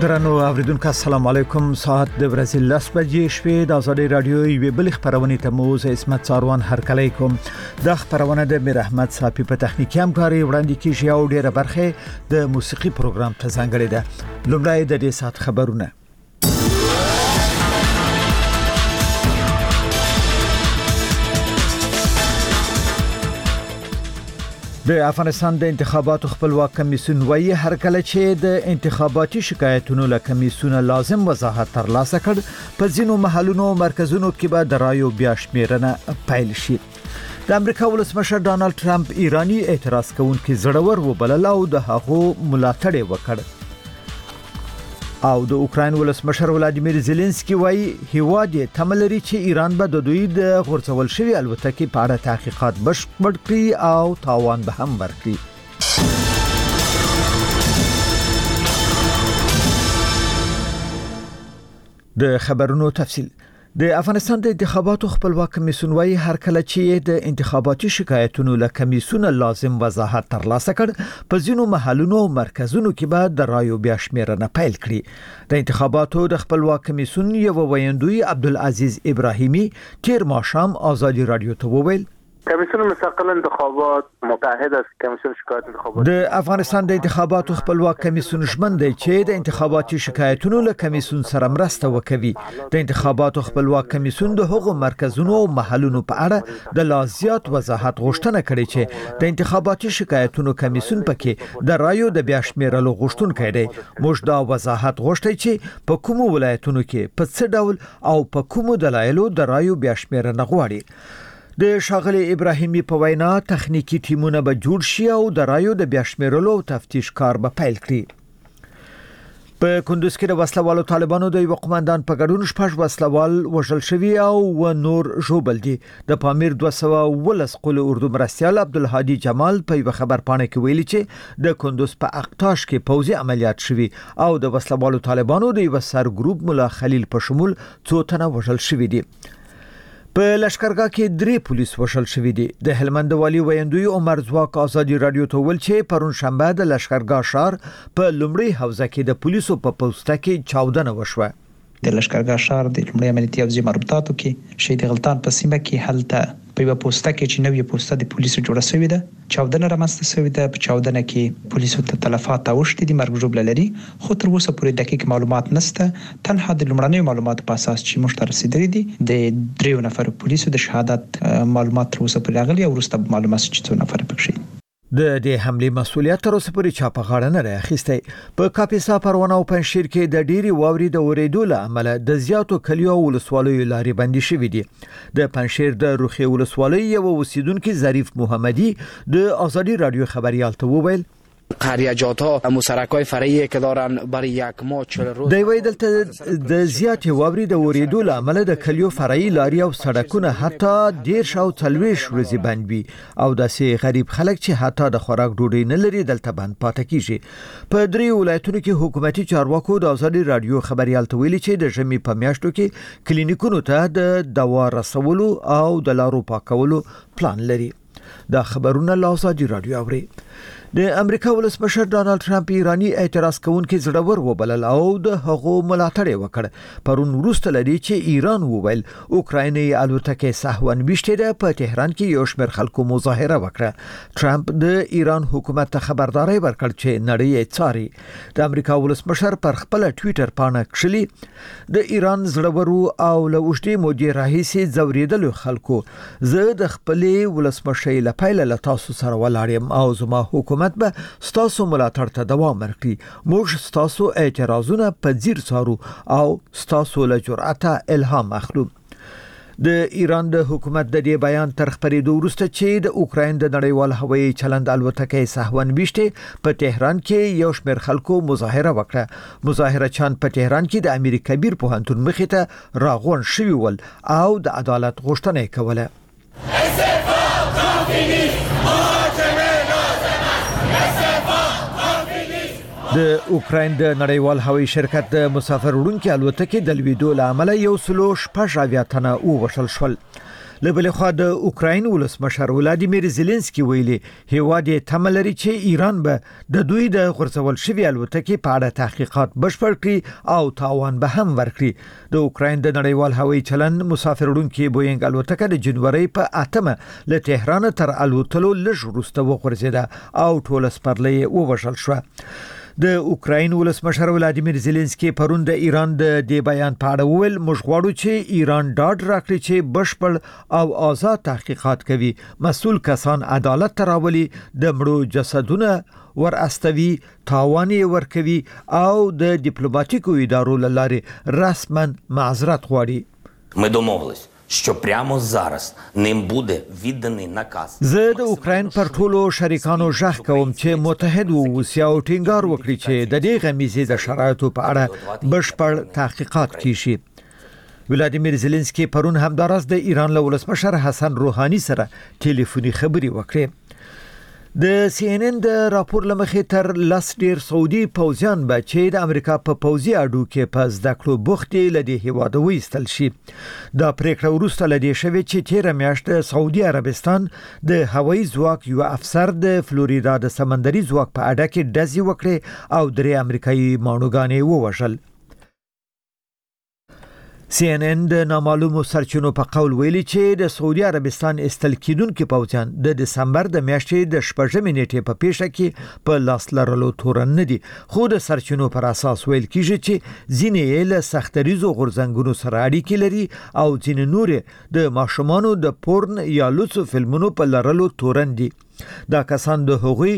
درنو اوریدونکو السلام علیکم. ساعت د برازیل لاس بجې شپې د ازادي رادیو یو بل خبرونه ته موز اسمت څاروان هرکلی کوم. د خبرونه د میر احمد صافي په تخنیکی همکاري وړاندې کیږي او ډیره برخه د موسیقي پروګرام ته ځانګړې ده. لومړی د دې ساعت خبرونه. د افغانستان د انتخاباتو خپلواک کمیسیون وایي هر کله چې د انتخاباتي شکایتونو له کمیسیون لازم وضاحت ترلاسه کړ په ځینو محلونو او مرکزونو کې به د رایو بیا شمیرنه پیل شي. د امریکا ولسمشر ډانلډ ټرمپ ایرانی اعتراض کوونکي زړور وبلل او د هغو ملاتړ وکړ. او د اوکراین ولسمشر ولادیمیر زيلنسکي وایي هیواد یې تملري چې ایران به د دوی د غورځول شوی الوتکې په اړه تحقیقات بشپړ کړي او تاوان به هم ورکړي. د خبرونو تفصیل. د افغانستان د انتخاباتو خپلواک کمیسیون وایي هر کله چې د انتخاباتي شکایتونو له کمیسیون لازم وضاحت ترلاسه کړ په ځینو محلونو او مرکزونو کې به د رایو بیا شمیرنه پیل کړي. د انتخاباتو د خپلواک کمیسیون یو ویاندوی عبدالعزیز ابراهیمی تیر ماښام ازادي رادیو ته وویل کمیسیون مستقل انتخابات متحد است. کمیسیون شکایت انتخابات د افغانستان د انتخاباتو خپلواک کمیسیون شمن دی چې د انتخاباتي شکایتونو له کمیسیون سره مرسته وکوي. د انتخاباتو خپلواک کمیسیون د هغو مرکزونو او محلونو په اړه د لا زیات وضاحت غوښتنه کړې چې د انتخاباتي شکایتونو کمیسیون پکې د رایو د بیا شمیرلو غوښتونکی دی. موږ دا وضاحت غوښتي چې په کومو ولایتونو کې په څه ډول او په کومو دلایلو د رایو بیا شمیرنه غواړي. د شاغلي ابراهیمی په وینا تخنیکی ټیمونه به جوړ شي او د رایو د بیا شمیرلو او تفتیش کار به پیل کړي. په کندوز کې د وسلوالو طالبانو د یو قومندان په ګډون شپږ وسلوال وژل شوی او نور ژوبل دي. د پامیر 210 قل اردو مرستیال عبدالهادي جمال په یو خبر پاڼه کې ویلي چې د کندوز په اقتاش کې پوځي عملیات شوی او د وسلوالو طالبانو د یو سر ګروپ مولا خلیل په شمول 2 تنه وژل شوی دي. په لشکرګاه کې 3 پولیس وشل شوی دي. د هلمند والی ویندوی عمر زواک ازادي رادیو ته ول چې پرون شنبه د لشکرګاه شهر په لومړی حوزه کې د پولیسو په پوسټه کې چاودنه وشوه. د لشکرګاه شهر د لومړی عملیاتي حوزې مربوطاتو کې شهید غلطان په سیمه کې هلته په یو پوسټه کې چې نوې پوسټه د پولیسو جوړه شوې ده چاودنه رامنځته شوې ده. په چاودنه کې پولیسو ته تلفات اوښتي دي، مرګ ژوبله لري، خو تر اوسه پورې دقیق معلومات نشته. تنها د لومړنیو معلوماتو په اساس چې موږ ته رسیدلي دي د 3 نفر پولیسو د شهادت معلومات تر اوسه پورې راغلي او وروسته معلومات چې 2 نفر پکې د دې حمله مسؤلیت تر اوسه پورې چا په غاړه نه راخسته. په کاپیسا پروانه او پنځشیر کې د ډيري واوري د اوریدو له امله د زیاتو کلیو ولسوالیو لارې بندي شوې دي. د پنځشیر د روخي ولسوالۍ یو اوسیدونکو ظریف محمدي د ازادي رادیو خبريال ته وویل قریجات ها مسرکای فرعی که دارن برای یک ماه 40 روز دی وی دلته د زیات واوري د اوریدو له امله د کلیو فرعی لاري او سړکونه حتی 10 او 40 ورځې بند وي او داسې غریب خلک چې حتی د خوراک ډوډۍ نه لري دلته بند پاتې کیږي. په 3 ولایتونو کې حکومتي چارواکو د ازادي رادیو خبريال ته ویلي چې د ژمي په میاشتو کې کلینیکونو ته د دوا رسولو او د لارو پاکولو پلان لري. دا خبرونه له ازادي رادیو اوري. د امریکا ولسمشر ډانلډ ټرمپ ایرانی اعتراض کوونکي زړور وبلل او د هغو ملاتړ وکړ. پرون وروسته لري چې ایران وویل اوکرایني الوتکې سهون بشته په تهران کې یو شمېر خلکو مظاهره وکړه. ټرمپ د ایران حکومت ته خبرداري ورکړ چې نړۍ یې څاري. د امریکا ولسمشر پر خپل ټوئیټر پاڼه کښلي د ایران زړورو او له اوږدې مودې راهیسې ځوریدلو خلکو زه د خپلې ولسمشۍ لپاره له تاسو سره ولاړم او زما حکومت به ستاسو ملاتړ ته دوام ورکړي. موږ ستاسو اعتراضونه په ځیر څارو او ستاسو له جرأته الهام اخلو. د ایران د حکومت د دې بیان تر خبرېدو وروسته چې د اوکراین د نړیوال هوایي چلند الوتکې سهون بشته په تهران کې یو شمېر خلکو مظاهره وکړه. مظاهره چان په تهران کې د امیر کبیر پوهنتون مخې ته راغون شوی ول او د عدالت غوښتنه کوله. د اوکراین د نړیوال هوایي شرکت د مسافر وړونکو الوتکې د لویدو له امله 116 تنه ووژل شول. لبل خو د اوکراین ولسمشر ولادیمیر زيلنسکي ویلي هیواد تملري چې ایران به د دوی د غرزول شوی الوتکې په اړه تحقیقات بشپړ کړي او تاوان به هم ورکړي د اوکراین د نړیوال هوایي چلن مسافر وړونکي بوینګ الوتکه د جنوري په 8 له تهران تر الوتلو لږ وروسته وغورځیده او ټول سپرلې ووژل شو د اوکراین ولسمشر ولادیمیر زيلنسکي پرون د ایران د دې بیان په اړه ویل موږ غواړو چې ایران ډاډ راکړي چې بشپړ او آزاد تحقیقات کوي مسؤل کسان عدالت تراولي د مړو جسدونه ور استوي تاوان ورکوي او د ډیپلوماټیکو ادارو لاره رسما معذرت غواړي Ми домовились, що прямо зараз ним буде відданий наказ. زه د اوکراین پر ټولو شریکانو ژغ کوم چې متحد ووسي او ټینګار وکړي چې د دې غمیزې د شرایطو په اړه بشپړ تحقیقات کیشي ولادیمیر زيلنسکي پرون همدارس د ایران له ولسمشر حسن روحاني سره ټلیفوني خبري وکړې د CNN د راپور لمخې تر لاس ډیر سعودي پوځیان به چې د امریکا په پوځي اډو کې په زده کړو بوختي لدی هیواد وېستل شي دا پریکړه وروسته لدی شوی چې تیر میاشت سعودي عربستان د هوایي ځواک یو افسر د فلوریدا د سمندري ځواک په اډه کې ډزې وکړې او درې امریکایي مانوګانې ووژل CNN د نامعلومو سرچینو په قول ویلي چې د سعودي عربستان استل کیدونکو پوځیان د دسمبر د میاشتې د 14 نیټې په پیښه کې په لاس لرلو تورن نه دي خو د سرچینو پر اساس ویل کیږي چې ځینې له سختریزو غورځنګونو سره اړیکې لري او ځینې نور د ماشومانو د پورن یا لوڅو فلمونو په لرلو تورن دي دا کسان د هغوی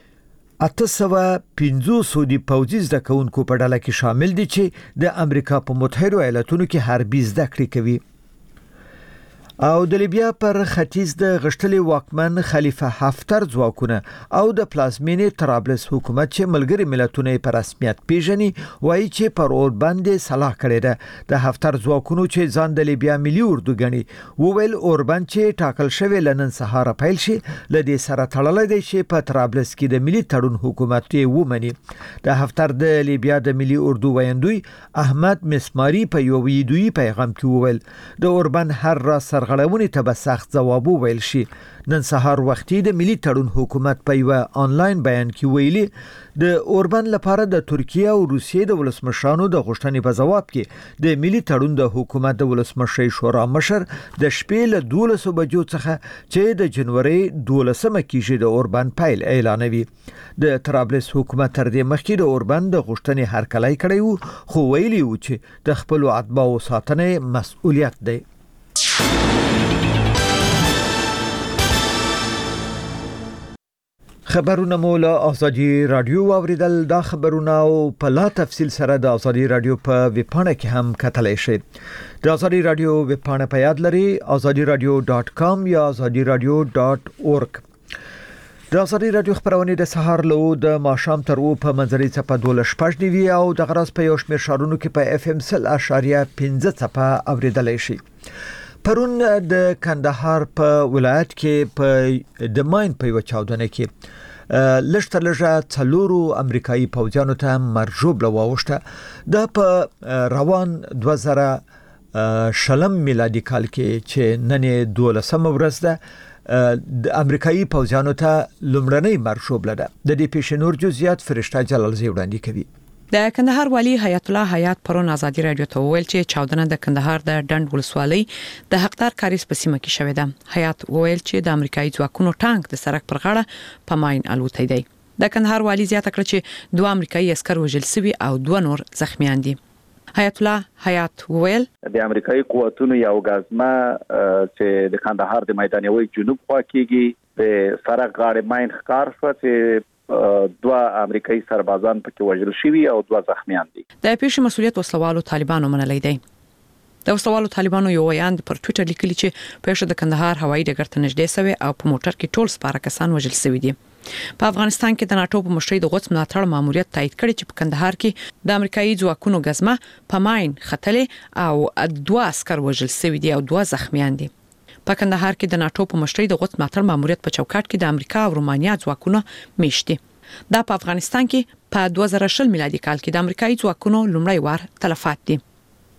850 سعودي پوځي زده کوونکو په ډله کې شامل دي چې د امریکا په متحده ایالاتونو کې حربي زده کړې کوي او د لیبیا پر ختیځ د غشتلې واکمن خلیفہ حفتر ځواکونه او د پلازمینې طرابلس حکومت چې ملګری ملتونه په رسمیت پیژني وایي چې پر اور باندې صلاح کړې ده د حفتر ځواکونو چې ځان د لیبیا ملي اردو ګڼي وویل اوربان چې ټاکل شوی لنن سهار پیل شي لدې سره تړلې دی چې په طرابلس کې د ملي تړون حکومت یې ومني د حفتر د لیبیا د ملي اردو ویندوی احمد مسماری په یو ویډیویي پیغام کې وویل د اوربان هر را غړونی ته به سخت ځواب ویل شي نن سهار وختي د ملي تړون حکومت په یو آنلاین بیان کې ویلي د اوربان لپاره د ترکیه او روسیې د ولسمشرانو د غوښتنې په جواب کې د ملي تړون د حکومت د ولسمشر شورا مشر د شپې له 12 بجو څخه چې د جنوري 12مه کې د اوربان پایل اعلانوي د طرابلس حکومت تر دې مخکې د اوربان د غوښتنې هرکلی کړی وو خو ویلي وو چې د خپل اتباعو ساتنه مسؤلیت دی خبرونه مولا ازادي رادیو اوریدل دا خبرونه او په لا تفصیل سره د ازادي رادیو په ویبپاڼه کې هم کتلای شئ د ازادي رادیو ویبپاڼه په یاد لري azadiradio.com یا azadiradio.org د ازادي رادیو خبرونه د سهار له د ماښام تر او په منځري څخه 12:15 او د غرض په یو شمېر شارونو کې په FM 0.15 څخه اوریدلای شئ پرون د کندهار په ولایت کې په د ماین په یو چاودنه کې لشتر لږه څلورو امریکایي پوځیانو ته مرجوب لواوښته د په روان 2000 میلادي کال کې چې نن 12 ورځ ده د امریکایي پوځیانو ته لومړنۍ مرجوب لده د دې پیښې نور جزئیات فرشته جلالزی وړاندې کوي د کندهار والی حیات الله حیات پرون ازادي رادیو ته ویل چې چاودنه د کندهار د ډند ولسوالۍ د حقدار کاریز په سیمه کې شوې ده حیات ویل چې د امریکایي ځواکونو ټانک د سړک پر غاړه په ماین الوتی دی د کندهار والی زیاته کړ چې 2 امریکایي عسكر وژل شوي او 2 نور زخمیان دي حیات الله حیات ویل د امریکایي قوتونو یو غازما چې د کندهار د میدانوي جنوب خوا کېږي د سړک غاړه ماین ښکار شو چې 2 امریکایي سربازان پکې وژل شوي او 2 زخمیان دي د پیښې مسؤلیت وسلوالو طالبانو منلای دی د وسلوالو طالبانو یو ویاند پر ټوئیټر لیکلی چې پیښه د کندهار هوایي ډګر ته نږدې شوی او په موټر کې ټول سپاره کسان وژل شوي دي په افغانستان کې د ناتو په مشرۍ د غوڅ ملاتړ ماموریت تایید کړی چې په کندهار کې د امریکایي ځواکونو غزمه په ماین ختلې او 2 عسكر وژل شوي دي او 2 زخمیان دي په کندهار کې د ناتو په مشرۍ د غوڅ ملاتړ ماموریت په چوکاټ کې د امریکا او رومانیا ځواکونه میشتي دا په افغانستان کې په 2020 میلادي کال کې د امریکایي ځواکونو لومړی وار تلفات دي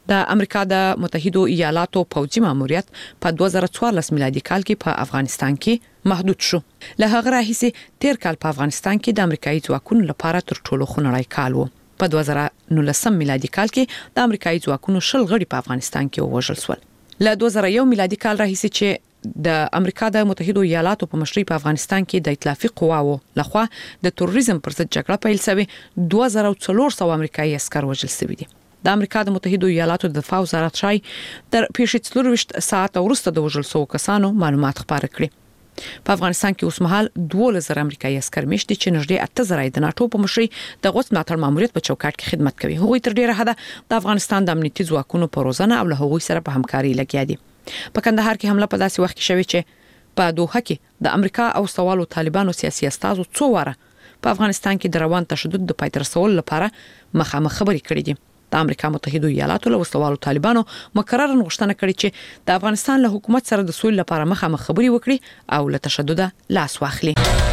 د امریکا د متحده ایالاتو پوځي ماموریت په 2014 میلادي کال کې په افغانستان کې محدود شو. له هغه راهیسې تیر کال په افغانستان کې د امریکایي ځواکونو لپاره تر ټولو خونړی کال و. په 2019 میلادي کال کې د امریکایي ځواکونو 10 غړي په افغانستان کې ووژل شول. له 2001 میلادي کال راهیسې چې د امریکا د متحده ایالاتو په مشرۍ په افغانستان کې د ائتلافي قواو لخوا د تروریزم پر ضد جګړه پیل شوې 2400 امریکایي عسكر وژل شوي دي. د امریکا د متحده ایالاتو د دفاع وزارت شای تر پیښې 24 ساعت وروسته د وژل شوو کسانو معلومات خبره کړي. په افغانستان کې اوس مهال 2000 امریکایي عسكر مشتي چې نږدې 8000 د ناتو په مشرۍ د غوث ملاتړ ماموریت په چوکاټ کې خدمت کوي. هغوی تر ډیره حده د افغانستان د امنیتي ځواکونو په روزنه او له هغوی سره په همکاري لګیا دي. په کندهار کې حمله په داسې وخت کې شوې چې په دوحه کې د امریکا او سوالو طالبانو سیاسي استازو څو واره په افغانستان کې د روان تشدد د پای ته رسولو لپاره مخامخ خبرې کړې دي. د امریکا متحده ایالاتو له وسلوالو طالبانو مکرر غوښتنه کړې چې د افغانستان له حکومت سره د سولې لپاره مخامخ خبرې وکړي او له تشدد لاس واخلي.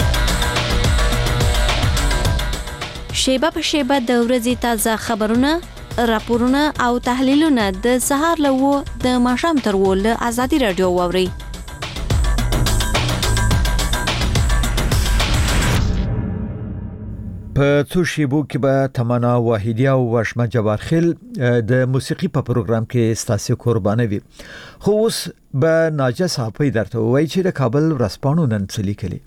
شیبه په شیبه د ورځې تازه خبرونه، راپورونه او تحلیلونه د سهار له د ماښام تر له آزادي رادیو واوري. په څو شیبو کې به تمنا واحدی او وشمه جوارخیل د موسیقي په پروګرام کې ستاسو قربانه وي. خو اوس به ناجه صاحب درته وایي چې د کابل ورځپاڼو نن څه لیکلي.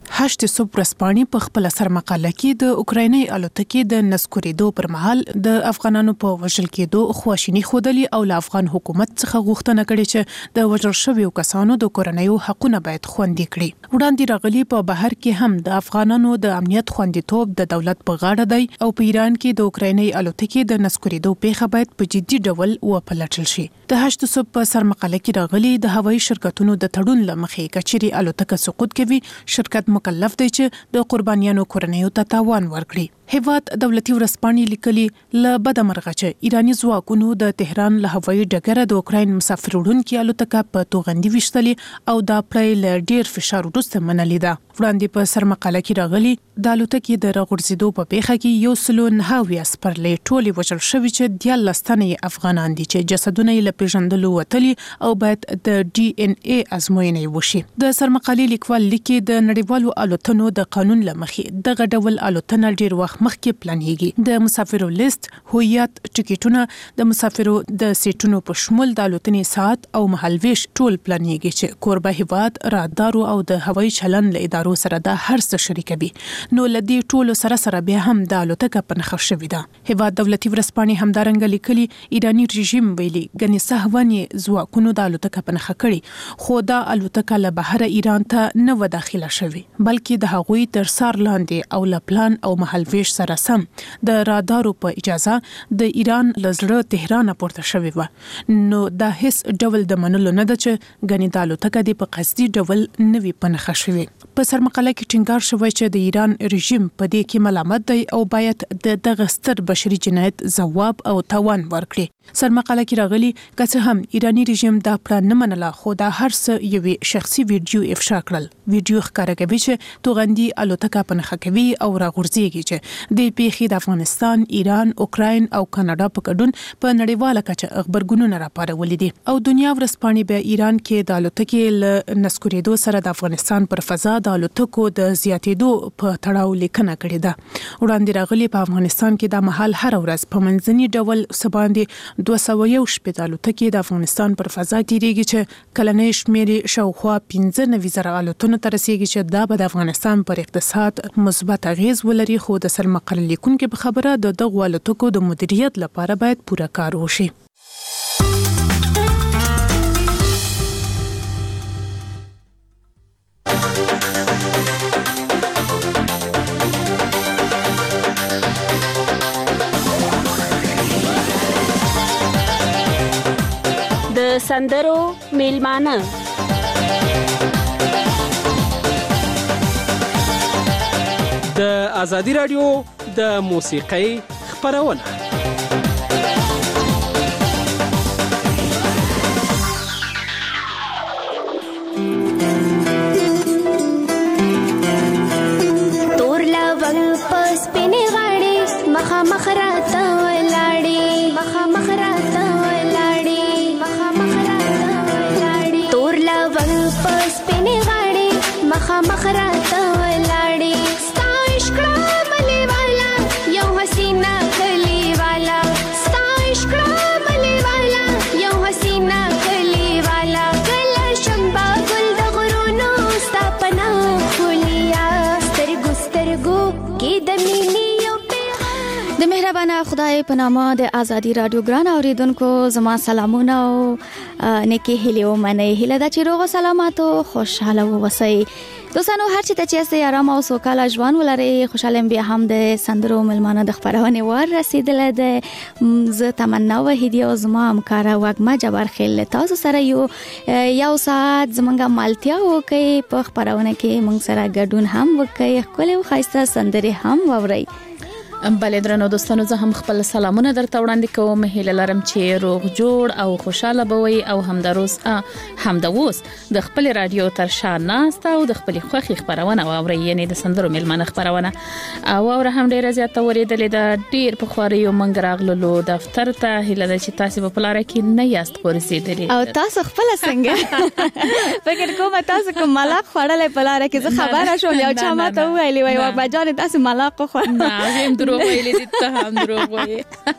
8 صبح ورځپاڼې په خپل سر مقاله کې د اوکرایني الوتکې د نسکورېدو پر مهال د افغانانو په وژل کېدو خواشینی خودلی او له افغان حکومت څخه غوښتنه کړې چې د وژل شویو کسانو د کورنیو حقوقونه باید خوندي کړي. وړاندې راغلي په بهر کې هم د افغانانو د امنیت خوندیتوب د دولت په غاړه دی او په ایران کې د اوکرایني الوتکې د نسکورېدو پیښه باید په جدي ډول وپلټل شي. د 8 صبح په سر مقاله کې راغلي د هوایي شرکتونو د تړون لمخې کچري الوتکه سقوط کوي، شرکت مکلف دی چې د قربانیانو کورنیو ته تاوان ورکړي. هیواد دولتي ورځپاڼې لیکلي له بده مرغه چې ایرانی ځواکونو د تهران له هوایي ډګره د اوکراین مسافر وړونکي الوتکه په توغندي وشتلې او دا پړی له ډیر فشار وروسته منلې ده. وړاندې په سر مقاله کې راغلي د الوتکې د راغورځېدو په پیښه کې 109 سپرلې ټولې وژل شوي چې 14 تنه افغانان دي چې جسدونه یې له پیژندلو وتلي او باید د DNA ازموینې وشي. د سر مقالې لیکوال لیکي د نړیوالو الوتنو د قانون لمخې دغه ډول الوتنه ډیر وخت مخکې پلانېږي. د مسافرو لیست، هویت، ټیکټونه، د مسافرو د سیټونو په شمول د الوتنې ساعت او مهالويش ټول پلانېږي چې کوربه هیواد رادارو او د هوایي چلند له ادارو سره د هر څه شریکوي. نو لدی ټولو سره بیا هم د الوتکه په نښه شوې ده. هیواد دولتي ورځپاڼې همدارنګه لیکلي ایرانی رژیم ویلي غني سهواني ځواکونو د الوتکه په نښه کړي، خو دا الوتکه له بهر ایران ته نه و داخله شوې بلکې د هغوی تر سار لاندې او له پلان او مهالويش سره سم د رادارو په اجازه د ایران لزړه تهران پورته شوې و. نو دا هیڅ ډول د منلو نه ده چې غني د الوتکه د په قصدي ډول نوي په نښه شوې. په سر مقاله کې ټینګار شوی چې د ایران رژیم په دې کې ملامت دی او باید د دغه ستر بشري جنایت ځواب او تاوان ورکړي. سر مقاله کې راغلي که هم ایرانی رژیم دا پلان نه منله، خو دا هر څه یو شخصي ویډیو افشا کړل. ویډیو ښکاره کوي چې توغندي الوتکه په نښه کوي او راغورځيږي چې د پیښې د افغانستان، ایران، اوکراین او کاناډا په ګډون په نړیواله کچه خبرګونونه راپارولې دي. او دنیا ورځپاڼې به ایران کې د الوتکې له نسکورېدو سره د افغانستان پر فضا د الوتکو د زیاتېدو په تړاو لیکنه کړې ده. وړاندې راغلي په افغانستان کې د مهال هر ورځ په منځني ډول سباندې 201 شپږ الوتکې د افغانستان پر فضا تیریږي چې کلنۍ شمېر شاوخوا 15,000 الوتنو ته رسیږي چې دا به د افغانستان پر اقتصاد مثبت اغیز ولري. خو د سر مقاله لیکونکو په خبره د دغه الوتکو د مدیریت لپاره باید پوره کار وشي. د سندرو میلمانه د آزادی رادیو د موسیقۍ خبرونه. تور لونګ په سپینې غاړې مخامخ راته ولاړې پس پنې غاړې مخامخ راته ولاړې ستا عشق ملي والا یو حسینه کلی والا ستا عشق ملي والا یو حسینه کلی والا کله شمبا ګل د غرونو ستا پناه خولیا سترګو سترګو کې د مینې د مهربانه خدای په نامه د ازادي رادیو ګران اوریدونکو زما سلامونه او نیکی هیله او منې هیله د چیرغه سلامات او خوشاله اوسئ دوستانو هر چی ته چې آرام او سوکاله ژوند ولرئ خوشاله بیا هم د سندرو ملمانه د خبرونه ور رسیدل د ز تمنا وحیدی او زما همکار وګما جبر خیل تاسو سره یو ساعت زمونږه مالتیا وکي په خبرونه کې مونږ سره ګډون هم وکي خپل خاصه سندره هم ووري بله درنو دوستانو زه هم خپل سلامونه درته وړاندې کوم هیله لرم چې روغ جوړ او خوشاله بوي او همداوس د خپل رادیو تر شا ناست او د خپل خوخي خبرونه واوري یعنی د سندرو ملمنه خبرونه او هم ډیره زیاته ورېدلې د ډیر په خواريو منګ راغلو دفتر ته هیله ده چې تاسو په پلار کې نه یاست ورسېدلې او تاسو خپل څنګه فکر کوم تاسو کوم ملاق خوړلې پلار کې زه خبره شوم یو چا ماته ویلې وای بجان تاسو ملاق خور نه هم دروغ ویلې دي ته هم دروغ وایې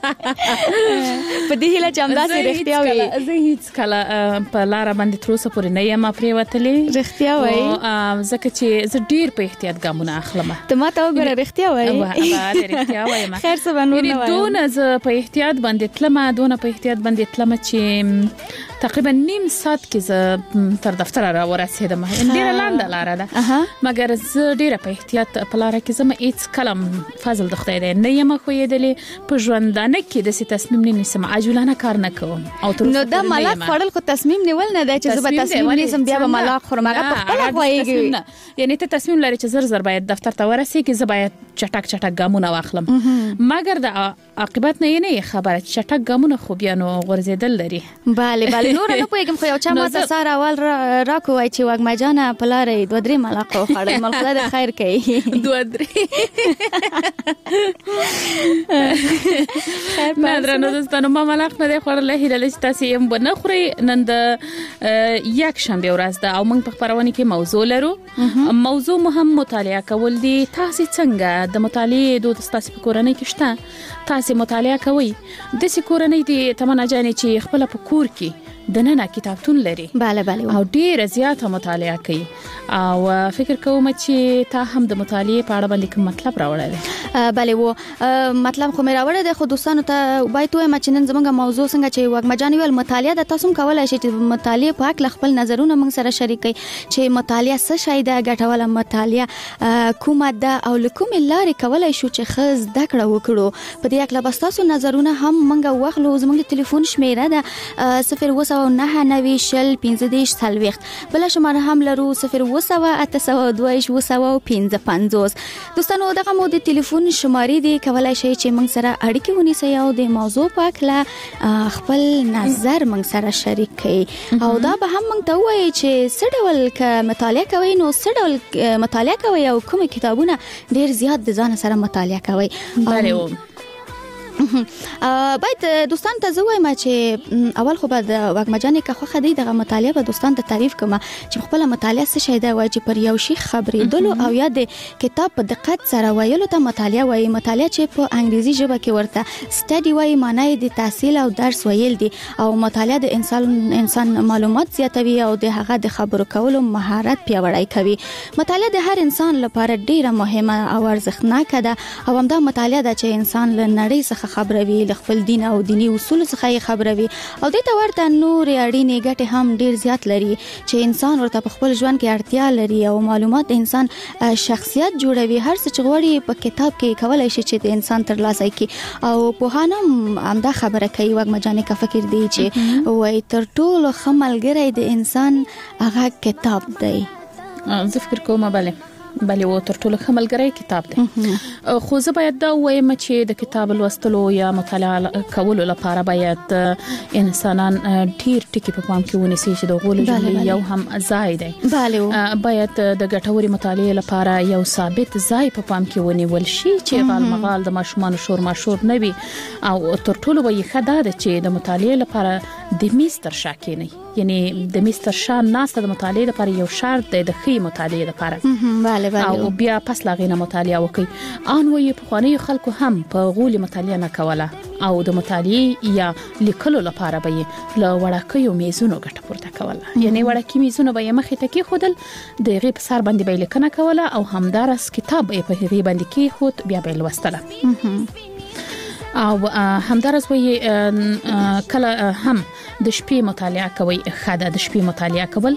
په دې هیله چې همداسې رښتیا وي زه هیڅ کله په لار باندې تر اوسه پورې نه یم پریوتلې رښتیا وایي ځکه چې زه ډیر په احتیاط ګامونه اخلم ته ما ته وګوره رښتیا وایي رښتیا وایم خیر څه باندې نه وایم دونه زه په احتیاط باندې تلم چې تقریبا نیم ساعت کې زه تر دفتر را ورسېدم ډیر لاندې لار ده مګر زه ډیر په احتیاط په لار کې زما هیڅ کلم فضل د خدای دی نه یم خو یې دلې په ژوندانه کې د سي تصمیم نه نیسم عاجلانه کار نه کوم او نو دا ملاق خړل خو تصمیم نیول نه دی چې زه به تصمیم نیسم بیا به ملاق خورم هغه په خپل وایي یعنی ته تصمیم لري چې زر باید دفتر ته ورسېږي زه باید چټک ګامونه واخلم مګر د عاقبت نه خبره چټک ګامونه خو بیا نو غورځیدل لري bale نور نه پوهیږم خو یو چا ما ته سره اول راکو وای چې وګما جانا پلارې 2-3 ملاق خړل مل خدای خیر کوي 2-3 نه درنو دوستانو ما ملاق نه خړل هیله چې تاسو یې بنه خوري نن د یک شنبه ورځ ده او موږ په خبرونه کې موضوع لرو موضوع مهم مطالعه کول دي تاسو څنګه د مطالعې د تاسو په کورنۍ کې شته تاسو مطالعه کوئ د کورنۍ دي تمنا جانې چې خپل په کور کې دننه کتابتون لري bale او ډیر زیاته مطالعه کوي او فکر کوم چې تا هم د مطالعې په اړه باندې کوم مطلب راوړل bale و مطلب خو مې راوړل د خو دوستانو ته باید وای چې نن زموږ موضوع څنګه چې وګما جان ویل مطالعه د تاسو کولای شئ چې مطالعه په اړه خپل نظرونه موږ سره شریکئ چې مطالعه څه شی ده ګټوله مطالعه کومه ده او کوم لارې کولای شو چې خز دکړه وکړو په دې اړه بس تاسو نظرونه هم موږ واخلو زموږ ټلیفون شمیره ده 0 او 9 بل شماره هم لرو 0 دوستانو دغه مو د ټلیفون شمارې دی کولای شئ چې موږ سره اړیکه ونیسئ او د موضوع په اړه خپل نظر موږ سره شریک کړئ او دا به هم موږ ته وایي چې څه ډول مطالعه کوئ نو څه ډول مطالعه کوئ او کوم کتابونه ډیر زیات د ځان سره مطالعه کوئ باید دوستان ته زه وایم چې اول خو به د وګما جانې که خوښه دی دغه مطالعه به دوستان ته تعریف کوم چې خپل مطالعه څه شی دی وای چې پر یو شی خبرېدلو او یا د کتاب په دقت سره ویلو ته مطالعه وای مطالعه چې په انګریزي ژبه کې ورته سټډي وای معنی د تحصیل او درس ویل دي او مطالعه د انسان معلومات زیاتوي او د هغه د خبرو کولو مهارت پیاوړی کوي مطالعه د هر انسان لپاره ډیره مهمه او ارزښتناکه ده او همدا مطالعه ده چې انسان له نړۍ څخه خبروي له خپل دین او دینی اصول څخه خبروي او د ته ورته نور اړینې ګټې هم ډیر زیات لري چې انسان ورته په خپل ژوند کې اړتیا لري او معلومات د انسان شخصیت جوړوي هر څه چې غوړي په کتاب کې کولای شي چې د انسان ترلاسه کړي او په هانم همدا خبره کوي وګما جانې کا فکر دی چې وای تر ټولو خملګری د انسان هغه کتاب دی زه فکر کوم بله و تر ټولو خملګری کتاب دی خو زه باید دا وایم چې د کتاب لوستلو یا مطالعه کولو لپاره باید انسانان ډیر ټکی په پام کې ونیسي چې د غول جملې یو هم ځای دی باید د ګټوري مطالعه لپاره یو ثابت ځای په پام کې ونیول شي چې غالمغال د ماشومان شور نه وي او تر ټولو به یې خدای چې د مطالعه لپاره د میز تر شا کېنی یعنی د مستر شان ناست د مطالعه لپاره یو شرط دی د خې مطالعه لپاره bale bale او بیا پس لاغینه مطالعه وکي ان وی په خواني خلکو هم په غول مطالعه نه کوله او د مطالعه یا لیکلو لپاره به له وړاکیو میزونو ګټه پورته کوله یعنی وړاکی میزونو به مخې ته کې خودل د غي په سر باندې به لیکنه کوله او همدارس کتاب په غي باندې کې خود بیا به لوستله او همدارس وی کله هم د شپې مطالعه کوي خاده د شپې مطالعه کول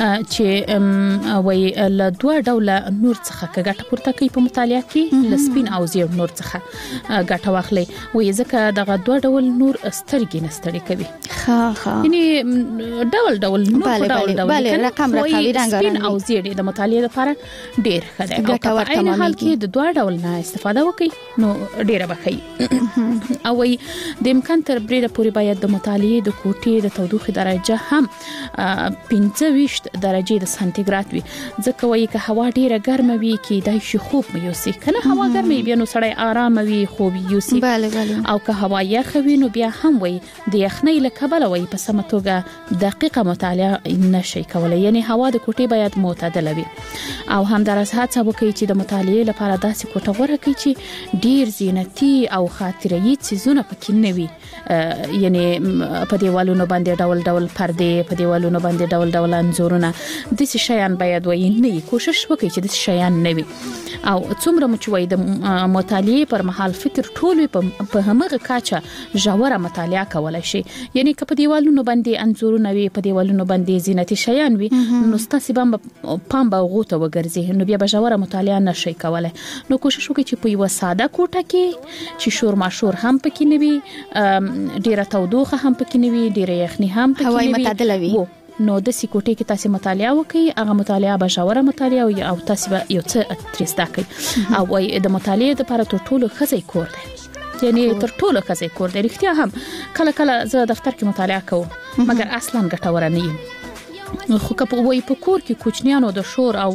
چې وی له دوه ډوله نور څخه ګټه پورته کوي په مطالعه کې لسپین او زیړ نور څخه ګټه واخلي وی ځکه دغه دوه ډول نور سترګې نستړي کوي ها یعنی ډول نور رقم رنګ سپین او زیړ د مطالعه لپاره ډیر ښه دی او په عین حال کې د دوه ډول نه استفاده وکړي نو ډیره بخي او وی د امکان تر بریده پورې باید د مطالعه د کوټې د تودوخې درجه هم 25 درجه د سانتیګراد وي ځکه وی که هوا ډیره ګرمه وي کې دای شي خوب مې یوسي کنه هوا ګرمه بیا نو سړی آرام وي خوب یوسي او که هوا یخ وي نو بیا هم وی د یخنۍ له کبله وی په سمه توګه دقیقه مطالعه نشي کولای یعنی هوا د کوټې باید معتدله وي او هم درس هڅه وکړي چې د مطالعه لپاره داسې کوټه غوره کړي چې ډیر زینتي او خاطري چیزونه پکې نه وي یعنی په دیوالونو باندې ډول ډول پردې په دیوالونو باندې ډول ډول انځورونه د څه شیان باید وي نه کوشش وکړي چې د شیان نه وي او څومره مچوي د مطالعه پر مهال فکر ټول په همغه کاچه ژوره مطالعه کولای شي یعنی که په دیوالونو باندې انځورونه وي په دیوالونو باندې زینتي شیان وي نو ستاسو پام به غوته وګرځي نو بیا به ژوره مطالعه نشي کولای نو کوشش وکړي چې په یو ساده کوټه کې چې شور ماشور هم پکې نه وي ډیره تودوخه هم پکې نه وي ډیره یخني هم پکې نه وي هوای معتدله وي نو د سکوټي کې تاسو مطالعه وکړئ هغه مطالعه به ژوره مطالعه او تاسو به یو څه ترستا کوي او د مطالعه لپاره ټولو خزي کور دی یعنی تر ټولو خزي کور دی رښتیا هم کله زه دفتر کې مطالعه کوم مګر اصلا ګټور نه یم خو که په وای په کور کې کوچنیانو د شور او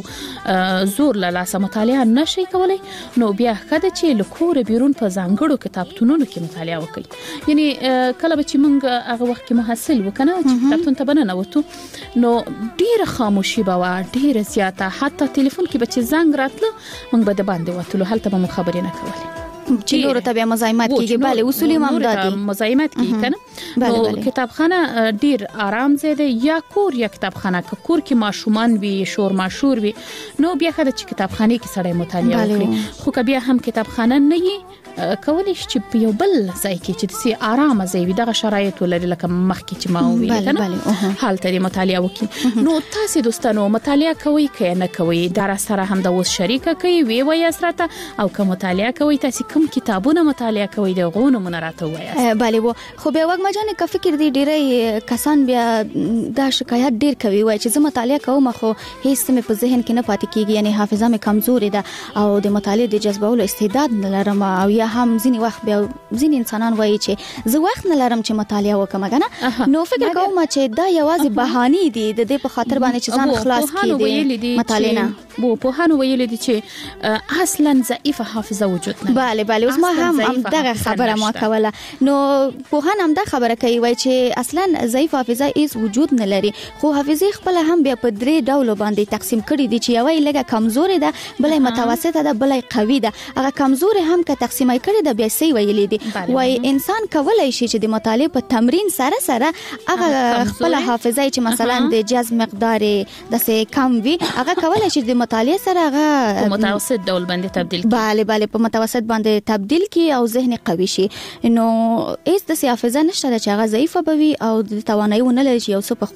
زور له لاسه مطالعه نشي کولای نو بیا خدای چې له کور بیرون په ځانګړو کتابتونونو کې مطالعه وکړي یعنی کله به چې موږ هغه وخت کې محصل وکنه چې کتابتون ته بننه وته نو ډیره خاموشي به ډیره زیاته حتی ټلیفون کې به چې زنګ راتله موږ به د باندې وتلو هلته به مو خبرې نه کولې چې نور ته بیا مزاحمت کیږي bale اصولي مامدادي مزاحمت کیږي کنه نو کتابخانه ډیر آرام ځای دی یا کور یا کتابخانه کور کې ماشومان وي شور ماشور وي نو بیا خدای چې کتابخانه کې سړی مطالعه وکړي خو که بیا هم کتابخانه نه وي کولای شي په یو بل ځای کې چې سي آرام ځای وي دغه شرایط ولري لکه مخکې چې ما ویل کنه حالت دې مطالعه وکړي نو تاسو دوستانو مطالعه کوي که نه کوي در سره هم د اوس شریکه کوي وی اسراته او که مطالعه کوي تاسو کوم کتابونه مطالعه کوي د غونو منراته وایي bale وو خو به وګ مجانه کا فکر دی ډیره کسان بیا دا شکایت ډیر کوي وای چې زه مطالعه کوم خو هیڅ مې په ذهن کې نه پاتې کیږي یعنی حافظه مې کمزوري ده او د مطالعه د جذبولو استعداد نه لرم او یا هم ځینی وخت بیا ځینی انسانان وایي چې زه وخت نه لرم چې مطالعه وکم کنه نو فکر کوم چې دا یوازې بهاني دي د دې په خاطر باندې چې ځان خلاص کړي مطالعه نه وو په هانو ویل دي چې اصلا ضعیفه حافظه وجود نه bale اوس ما هم دغه خبره ما کوله نو په هان هم دا خبره کوي وای چې اصلا ضعیف حافظه هیڅ وجود نه لري خو حافظه خپل هم بیا په درې ډول باندې تقسیم کړي دي چې یوه لګه کمزوري ده بلې متوسطه ده بلې قوي ده هغه کمزوري هم که تقسیمای کړي ده بیا سی ویلې دي وای انسان کولای شي چې د مطالعه په تمرین سره هغه خپل حافظه چې مثلا د جذب مقدار د څه کم وي هغه کولای شي د مطالعه سره هغه په متوسط ډول باندې تبدیل bale په متوسط باندې تبدیل کی او ذهن قوي شي نو هیڅ د حافظه نشته چې هغه ضعیفه بوي او د توانایي ونه لري چې یو څه په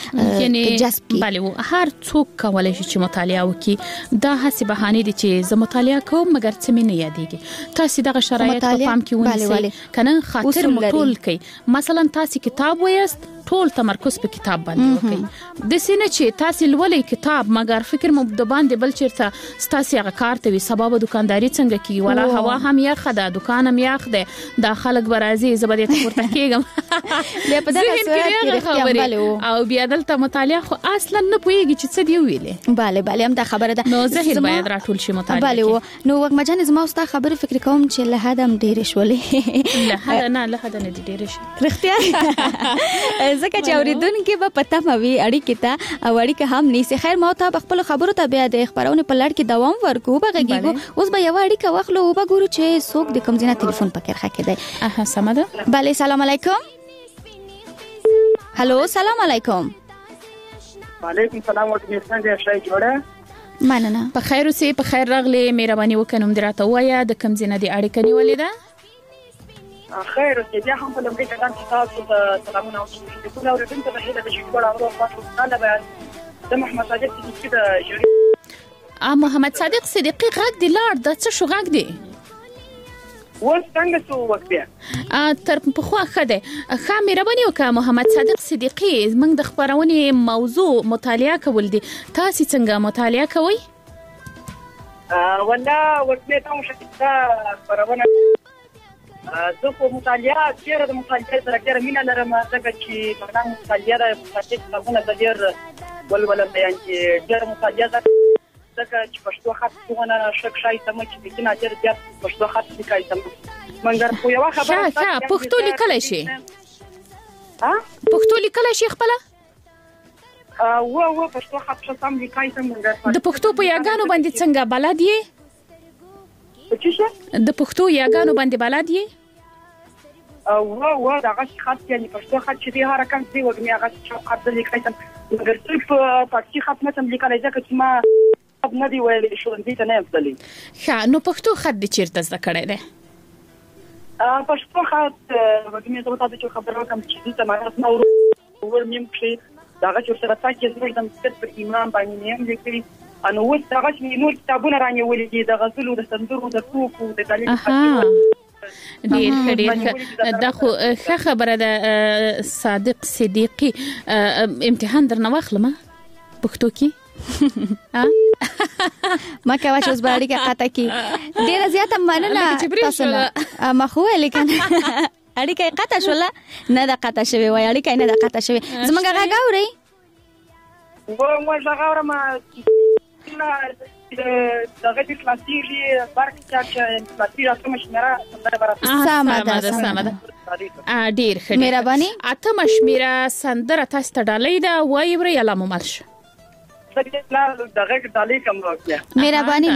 خپل جذب کی bale هر څوک کولای شي چې مطالعه وکړي دا هڅه بهانه دي چې زه مطالعه کوم مګر څه مې نه یادېږي تاسو دغه شرایط په پام کې ونیسئ کنه خاطر مټول کوي مثلا تاسو کتاب وایست ټول تمرکز په کتاب باندې وکړي د سینې چې تاسو لولې کتاب مګر فکر مو د باندې بل چیرته تاسو هغه کار ته وي سبب دکانداري څنګه کی ولا هوا هم یخ ده دکان هم یخ ده دا خلک برازي زبدې ته ورته کېږم له په دغه خبره او بیا دلته مطالعه خو اصلا نه پويږي چې څه دی ویلې bale هم دا خبره ده نو ذهن باید راټول شي مطالعه bale نو وګ مجان زما واست خبره فکر کوم چې له هدم ډیر شولې له هدا نه ډیر شي رښتیا ځکه چې اوریدونکو به پته موي اړیکې ته او اړیکه هم نیسي. خیر ما ته خپل خبرو ته بیا د خبرونه په لړ کې دوام ورکو بغږیږو. اوس به یو اړیکه واخلو او به ګورو چې څوک د کوم ځای ټلیفون پکې راکې دی. سمده. بله سلام علیکم. هلو سلام علیکم. وعلیکم السلام ورحمت الله جوړه. مننه. په خیر اوسې، په خیر راغلي. مهرباني وکړم دراته وایا د کوم ځای دی اړیکه نیولې ده؟ خیر اوسې بیا هم په لمړي کډان تاسو ته سلامونه او ټول اوریدونکو ته هیله ده چې ټول اورو تاسو تعالی به د محمد صادق صدیقي د جوړ محمد صادق صدیقي غږ دی لاړ د څه شو غږ دی؟ ول څنګه څو وخت بیا تر په خوا خده خا مهرباني وکړه محمد صادق صدیقي موږ د خبرونې موضوع مطالعه کول دي. تاسو څنګه مطالعه کوئ؟ ولا وکړه ته مشه خبرونه زه په مطالعه ډېر د مطالعه سره ډېر مینه لرم ځکه چې دا مطالعه د فلسفې څخه د ډېر ولول بیان کې ډېر مطالعه ځکه چې پښتو خط څنګه شک شای سم چې د کنا ډېر زیات پښتو خط لیکای سم منګر خو یو خبره پښتو لیکل شي پښتو لیکل شي خپل پښتو خط سم لیکای سم منګر د پښتو په یاګانو باندې څنګه بلد یې؟ د پښتو یاګانو باندې بلد یې؟ دا غش خط یعنی پښتو خط چې هر رقم دی وګمي هغه خط لیکای سم مګر څه په پښتو خط نه سم لیکل ځکه چې ما نه دی ویل شو دې ته نه افضلي. نو پښتو خط د چیرته زده کړی دی؟ پښتو خط وګمي زه تاسو ته خبر ورکړم چې دې ته ما نه ورمیم چې دا غش سره تاسو زموږ د مستقبل پر ایمان باندې نیم لیکلي انو وڅ دا غش نور کتابونه رانیولې دي د غزل او د سندرو د توکو د تعلیم ډیر دا خو ښه خبره ده. صادق صدیقي امتحان درنه واخلم پښتو کې ما کوي چې اوس باندې کې قطع کی ډیر زیاته مننه تاسو نه مخو لیکن اړیکه قطع شول نه د قطع شوی وای اړیکه نه د قطع شوی زمونږ غږ اوري مو ځغاوره ما دغه د کلاسیکي برک چې کلاسیکي اتم شمیره سمده ډیر ښه مهرباني. اتم شمیره سندره تاسو ته ډالۍ ده وای ور یلا مملش دغه ډالۍ کوم راکیا مهرباني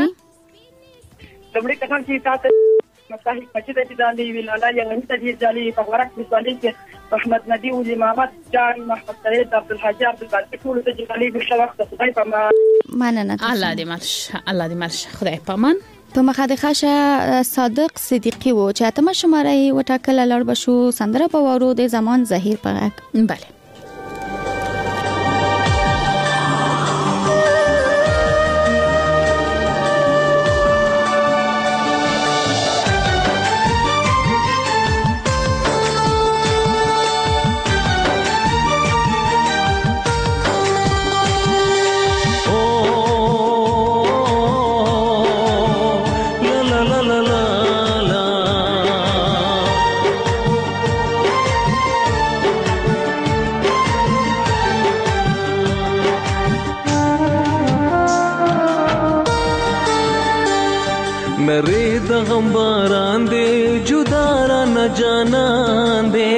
لمړي کتان چې تاسو مصاحب مجید دې ډالۍ ویلاله یا نه دې ډالۍ په ورک مثالي کې احمد ندی او امامت جان محمد سعید عبد الحاج عبد الباقي ټول ته ډالۍ به شوخت خدای په مننه. الله دې مرش خدای په مان. په مخه خاشه صادق صدیقي و چې اتمه شماره وټاکل لړ بشو سندره په ورو د زمان ظهیر پغک. بله نری د غم باران دے جدارا نہ جانان دے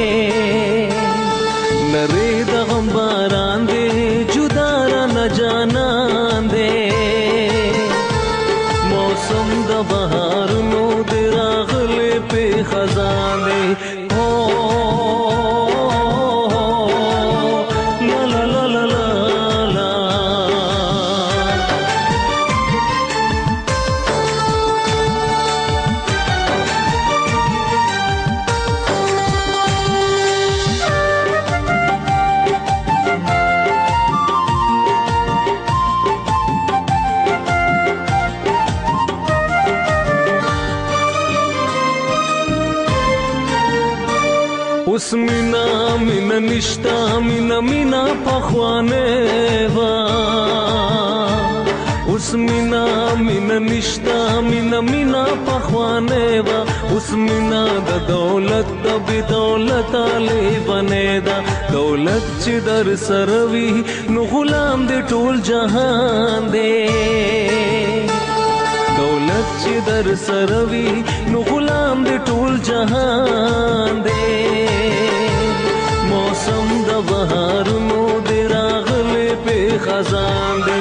نری د غم باران دے جدارا نہ جانان دے موسم د بہار نو دے راغلے پہ خزان دے اوس مینا مینا نشتا مینا پخوانه وا اوس مینا نشتا مینا پخوانه وا اوس مینا د دولت د بدولت علی بنه دا دولت چې در سروي نو غلام دې ټول جهان دې دولت چې در سروي نو غلام دې ټول جهان دې موسم د بهارونو دی راغلی په خزان دی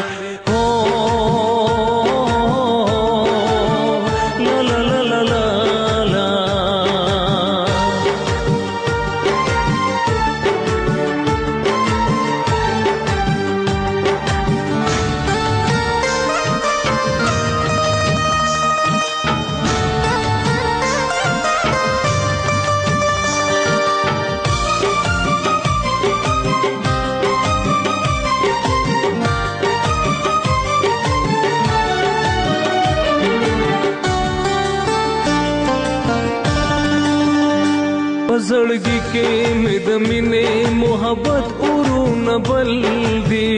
زړګي کې مې د مینې محبت اورونه بل دي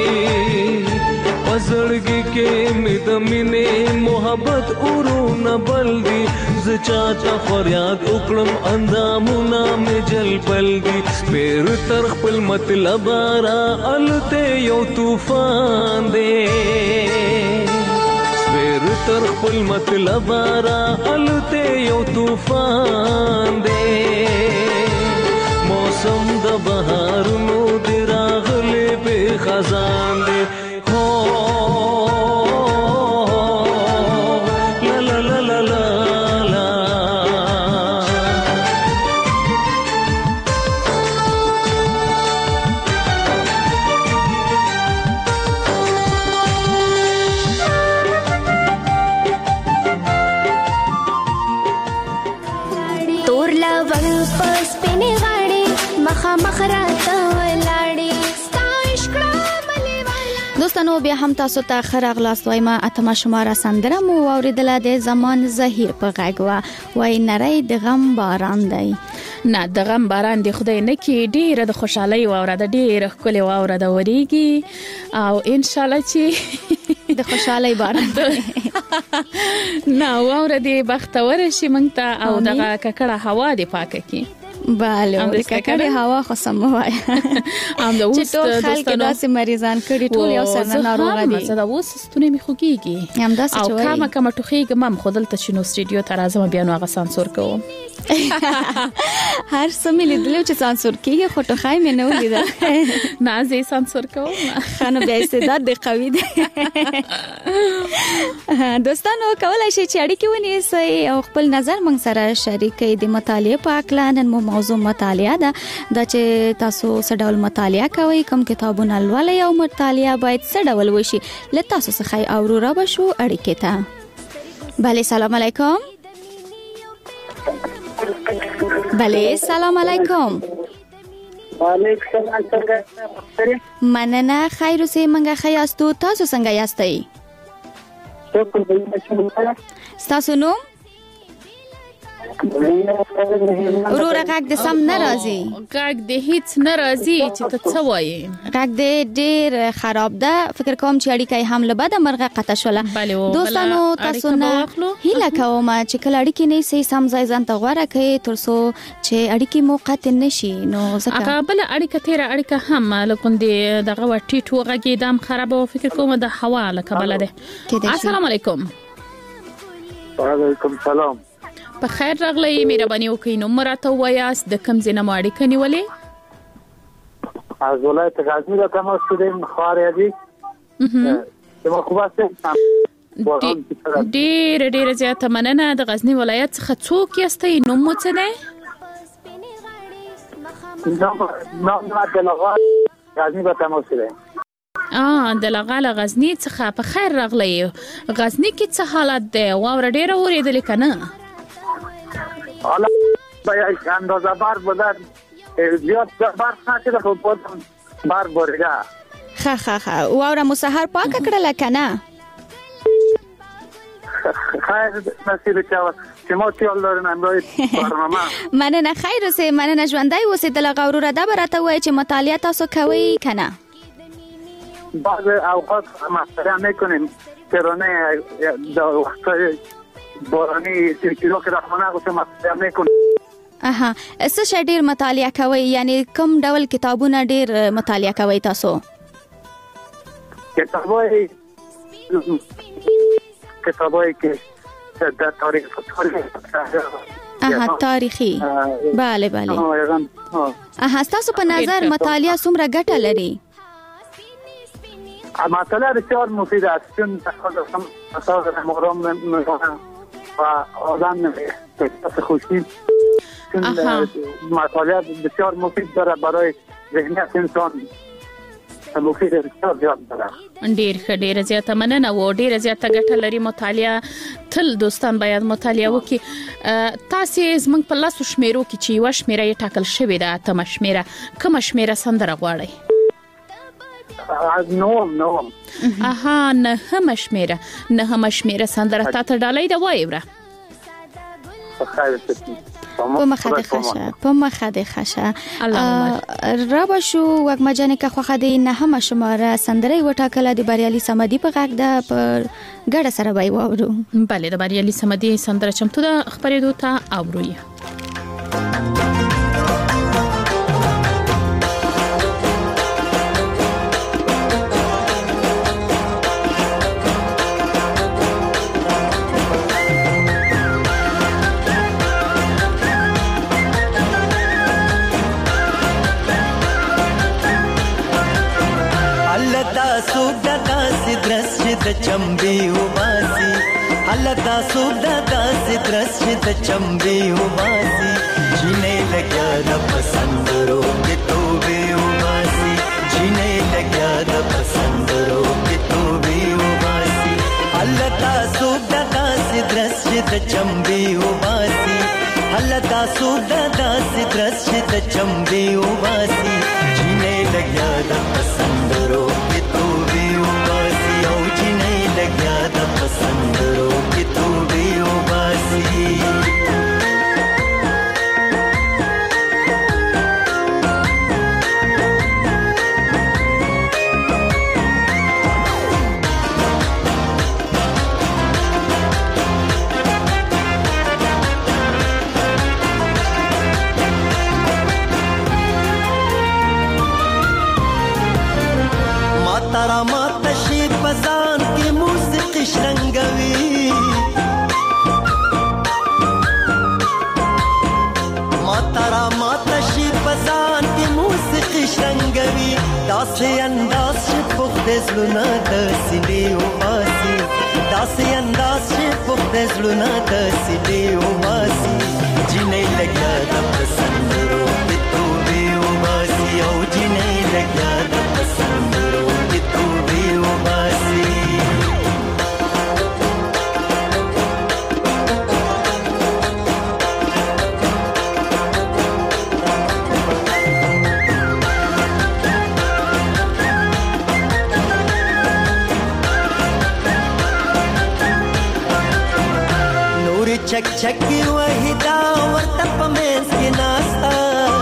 زړګي کې مې د مینې محبت اورونه بل دي ز چاته فریاد وکړم اندامونه مې جلبل دي پیر تر خپل مطلب را الته یو طوفان دی تر خپل مطلب را الته یو طوفان دی موسم د بهارونو دی راغلی په خزان دی دوستانو بیا هم تاسو ته خراغ لاس وایم اتمه شماره سندره مو اوریدله د زمان زهیر په غږ وای نری د غم باران دی نه د غم باران دی خدای نه کی ډیره د خوشحالي واوره د ډیره کلی واوره د وریږي او ان شاء الله چې د خوشحالي باران نه واوره دی بختور شي مونږ ته او دغه ککړه هوا دی پاکه کی bale ککړه هوا خو سم وای ام د اوس خلک داسې مریضان کړي ټول یو سره ناروغه دي زه د اوس ستونی می خوګيږي هم داسې او کومه ټوخیږم مم خودل ته شنو سټډیو ته راځم بیا نو هغه سانسور کوم هر څه ملي دلو چې سانسور کیږي خو ټوخای مې نه ولیدل نه زه سانسور کوم خانه بیا استعداد دی قوي دی دوستانو کولای شي چې اړیکې ونیسئ او خپل نظر موږ سره شریک کړئ د مطالعه په اړه نن مو موضوع مطالعه ده دا چې تاسو څه ډول مطالعه کوئ کوم کتابونه لولئ او مطالعه باید څه ډول وشي له تاسو څخه اورو بشو اړیکې ته بله سلام علیکم بله سلام علیکم وعلیکم السلام مننه خیر اوسئ منګه ښه یاستو تاسو څنګه یاستئ ستاسو نوم ورور غږ د سم ناراضي غږ د هیڅ ناراضي چې ته څه وایې غږ د ډېر خراب ده فکر کوم چې اړیکه هم له بده مرغه قطع شوله دوستانو تاسو نه هیله کوم چې کله اړیکې نه سي سم ځای ځان ته غوړه کوي ترڅو چې اړیکې مو قطع نشي نو ځکه هغه بل اړیکه تیر اړیکه هم لکوندې دغه وټیټ وغږی دام خراب او فکر کوم د هوا لکبل ده السلام علیکم وعلیکم سلام په خیر راغلی مهرباني وکړئ نو مرته وایاست د کم ځای نه اړیکه نیولې از ولایت غزنی را تماس شدیم خارجی شما خوب هستید ډېر زیاته مننه د غزنی ولایت څخه څوک یاستئ نوم مو څه دی نام دلغال غزنی را تماس شدیم دلغال غزنی څخه په خیر راغلی غزنی کې څه حالت دی واوره ډېره اورېدلې کنه حالا باید اندازه بار بودن زیاد بار نشده خب بار بوریده خا واوره مو سحر پاکه کړله کنه خیر نصیب چې ما خیال دارم امروز برنامه مننه خیر اوسئ مننه ژوندی اوسئ دلغه وروره دا به راته وایي چې مطالعه تاسو کوئ کنه بعض اوقات مطالعه میکنیم کرانه وقتای بارانی سلسله که در خانه گوشه مطالعه میکنیم څه شی ډیر مطالعه کوئ یعنی کوم ډول کتابونه ډیر مطالعه کوئ تاسو کتابای که در تاریخ تاریخي bale تاسو په نظر مطالعه څومره ګټه لري؟ مطالعه بسیار مفید است چون اساس مقام و آدم خوشی چون مطالعه بسیار مفید داره برای ذهنیت انسان مفید بسیار زیاد داره. ډیر زیاته مننه و ډیر زیاته ګټه لري مطالعه. تل دوستان باید مطالعه وکړي. تاسو زمنګ په لاسو شمیرو کې چې یو شمیره یې ټاکل شوې ده، اتمه شمیره، کومه شمیره سندره غواړئ؟ نهم. نهمه شمیره سندره تاسو ډالۍ ده وایي وره. په مخه د خشه را بشو وګما جانې که خو خدای نهمه شماره سندره وټاکله د بریالي سمدي په غږ ده پر ګډه سره وای وورو. بله د بریالي سمدي سندره چمتو ده خبرېدو ته اوري. चंबी उबासी हलता सुबदा दास द्रस चंबी उबासी जीने लग्या न पसंद रो के तो भी उबासी जीने लग्या न पसंद रो के तो भी उबासी हलता सुबदा दास द्रस चंबी उबासी हलता सुबदा दास द्रस चंबी उबासी जीने लग्या न पसंद रो के तो भी उबासी जीने लग्या द पसंद रो कि तू भी उबासी. मातारा माता शीत बजान की موسیقی شرنگوی ماتارا ماتا شی بزان کی موسیقی شرنگوی داسې انداز چې پخت زلونه د سینې وباسي داسې انداز چې پخت زلونه د سینې وباسي جنې لګیا د پسند رو کې تو به وباسي او جنې لګیا د پسند رو کې تو به وباسي. चक चकी वही दावर तप में के नास्ता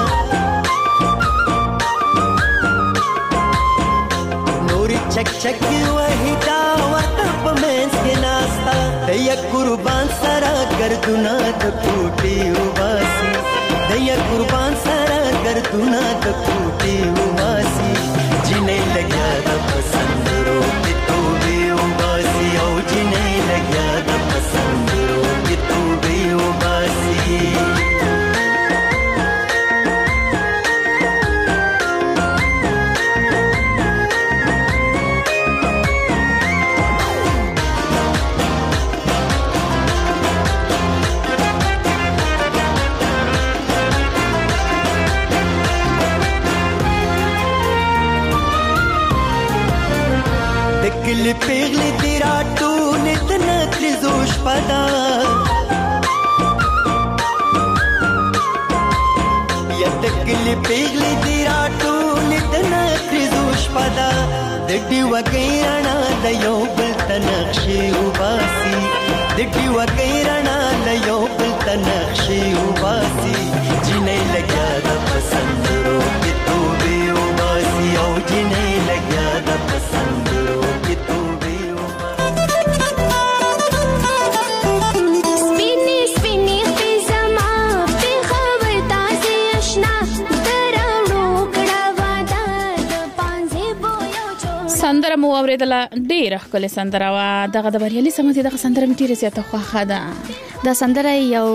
नूरी चक चकी वही दावर तप में के नास्ता दया कुर्बान सारा गर्दुना तो टूटी उबासी दया कुर्बान सारा गर्दुना तो टूटी उबासी जिन्हें लग्या द पसंद रो कि तू भी उबासी ओ जिन्हें लग्या द पसंद रो कि तू भी उबासी. دکل پیغلی تیرا ټول تنکلی زوش پدا یا دکل پیغلی تیرا ټول تنکلی زوش پدا دډي وګیرنا د یو بل تنخشي وباسي دډي وګیرنا د یو بل تنخشي وباسي جنې لګیا د پسند رو کې تو به وباسي او جنې لګیا د پسند رو کې تو به سپینې سپینې زما په خبر تاسو آشنا سندره مو اوریدله ډیره ښکلې سندره وه دغه د بریالي سمندي دغه سندره مې ډیره زیاته خوښه ده دا سندره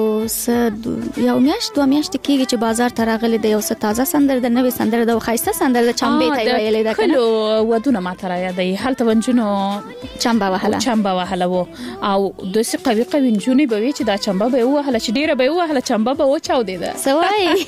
یو میاشت 2 میاشتې کېږي چې بازار ته راغلی د یو څه تازه سندره د نوې سندره د ښایسته سندره د چمبې ته ویلې ده کلو ودونه ماته را یادوي هلته ونجونو چمبه وهله وو او دوسې قوي نجونې به وي چې دا چمبه به یې ووهله چې ډیره به یې ووهله چمبه به وچاودېده څه وایي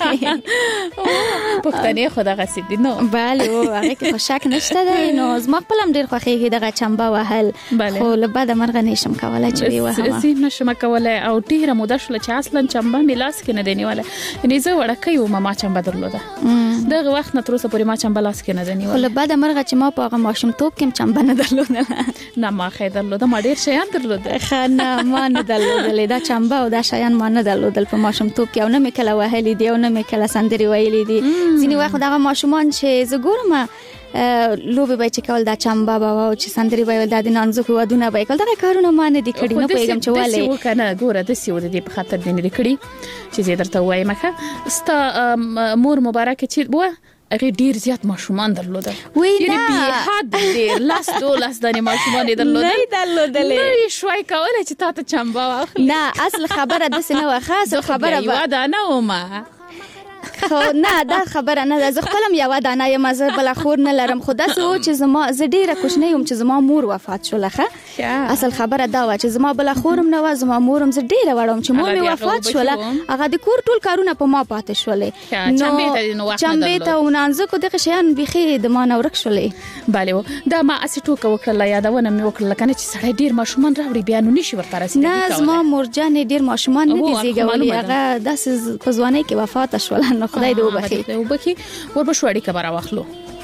پښتنې خو دغسې دي نو بله هغې کې خو شک نشته دی نو زما خپله هم ډېر خوښېږي دغه چمبه وهل خو له بده مرغه نشم کولی چې ویې وهمه زه نشم کولی او ډېره موده شوله چې اصلا چمبه مې لاس کې نه دی نیولی یعنې زه وړکۍ وم ما چمبه درلوده دغه وخت نه تر اوسه پورې ما چمبه لاس کې نه دی نیولی خو له بده مرغه چې ما په هغه ماشومتوب کې هم چمبه نه درلودله نه ما ښه درلوده ما ډېر شیان درلوده ښه نه ما نه درلودلې دا چمبه او دا شیان ما نه درلودل په ماشومتوب کې او نه مې کله وهلي دي او نه مې کله سندرې ویلي دي ځینې وخت دغه ماشومان چې زه ګورم لوبې به چې کول دا چمبه به او چې سندرې به ویل دا د نانځکو ودونه به یې کول دغه کارونه ما نه دي کړي نه پوهېږم چې ولې داسې وکنه ګوره داسې و د دې په خاطر دې نه دي کړي چې زه درته ووایم ښه ستا مور مبارکه چې وه هغې ډېر زیات ماشومان درلوده یعنې بېحد ډېر 10-12 دانې ماشومان یې درلودل نه یې درلودلې نه یې شوی کولی چې تا ته چمبه واخلي نه اصل خبره داسې نه وه ښه اصل خبره به یوه دانه ومه خو نه دا خبره نه ده زه خپله هم یوه دانه یم زه بله خور نه لرم خو داسې و چې زه ډېره کوچنۍ یم چې زما مور وفات شوله ښه اصل خبره دا وه چې زما بله خور هم نه وه زما مور هم زه ډېره وړه وم چې مور مې وفات شوله هغه د کور ټول کارونه په ما پاتې شولې نو چمبې ته او نانځکو دغه شیان بیخي د ما نه ورک شولې بلې دا ما اسې ټوکه وکړله یادونه مې وکړله که نه چې سړی ډېر ماشومان راوړي بیا نو نشي ورته رسېدلي نه زما مورجانې ډېر ماشومان نه دي زېږولي هغه داسې په ځوانۍ کې وفاته شوله نو خدای دې وبخي ورپسې اړیکه به راواخلو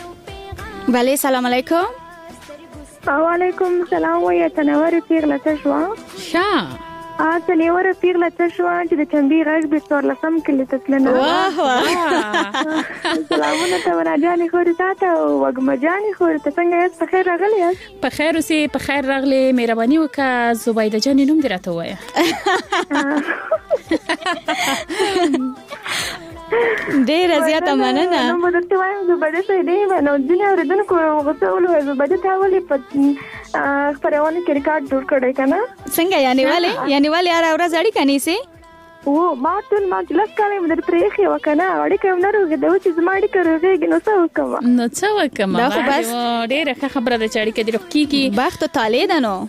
بله سلام علیکم وعلیکم السلام وایه تنوره پیغله څه شوه ښه تنوره پیغله څه شوه چې د چمبې غږ به 14 کلي ته تلنه سلامونه ته ونا جانې خورې تا ته او وږمه جانې خورې ته څنګه یاست په خیر راغلی یاست په خیر اوسې په خیر راغلې مهرباني وکړه زبیده جانې نوم دې راته ووایه ډیره زیاته مننه نو درته وایم زبیده صاحب دی نو ځینې اورېدونکو غوسه ولوي زبیده تا ولې په خپرونه کې ریکارډ جوړ کړی که نه څنګه یعنې ولې هره ورځ اړیکه نیسې ما چې لس کاله یې در پرې ایښې وه که نه اړیکه یې نه روغېده چې زما اړیکه روغېږي نو څه وکړم نو څه وکړم دا خو بس ډېره ښه خبره ده چې اړیکه دې روغ کېږي بخت و طالع ده نو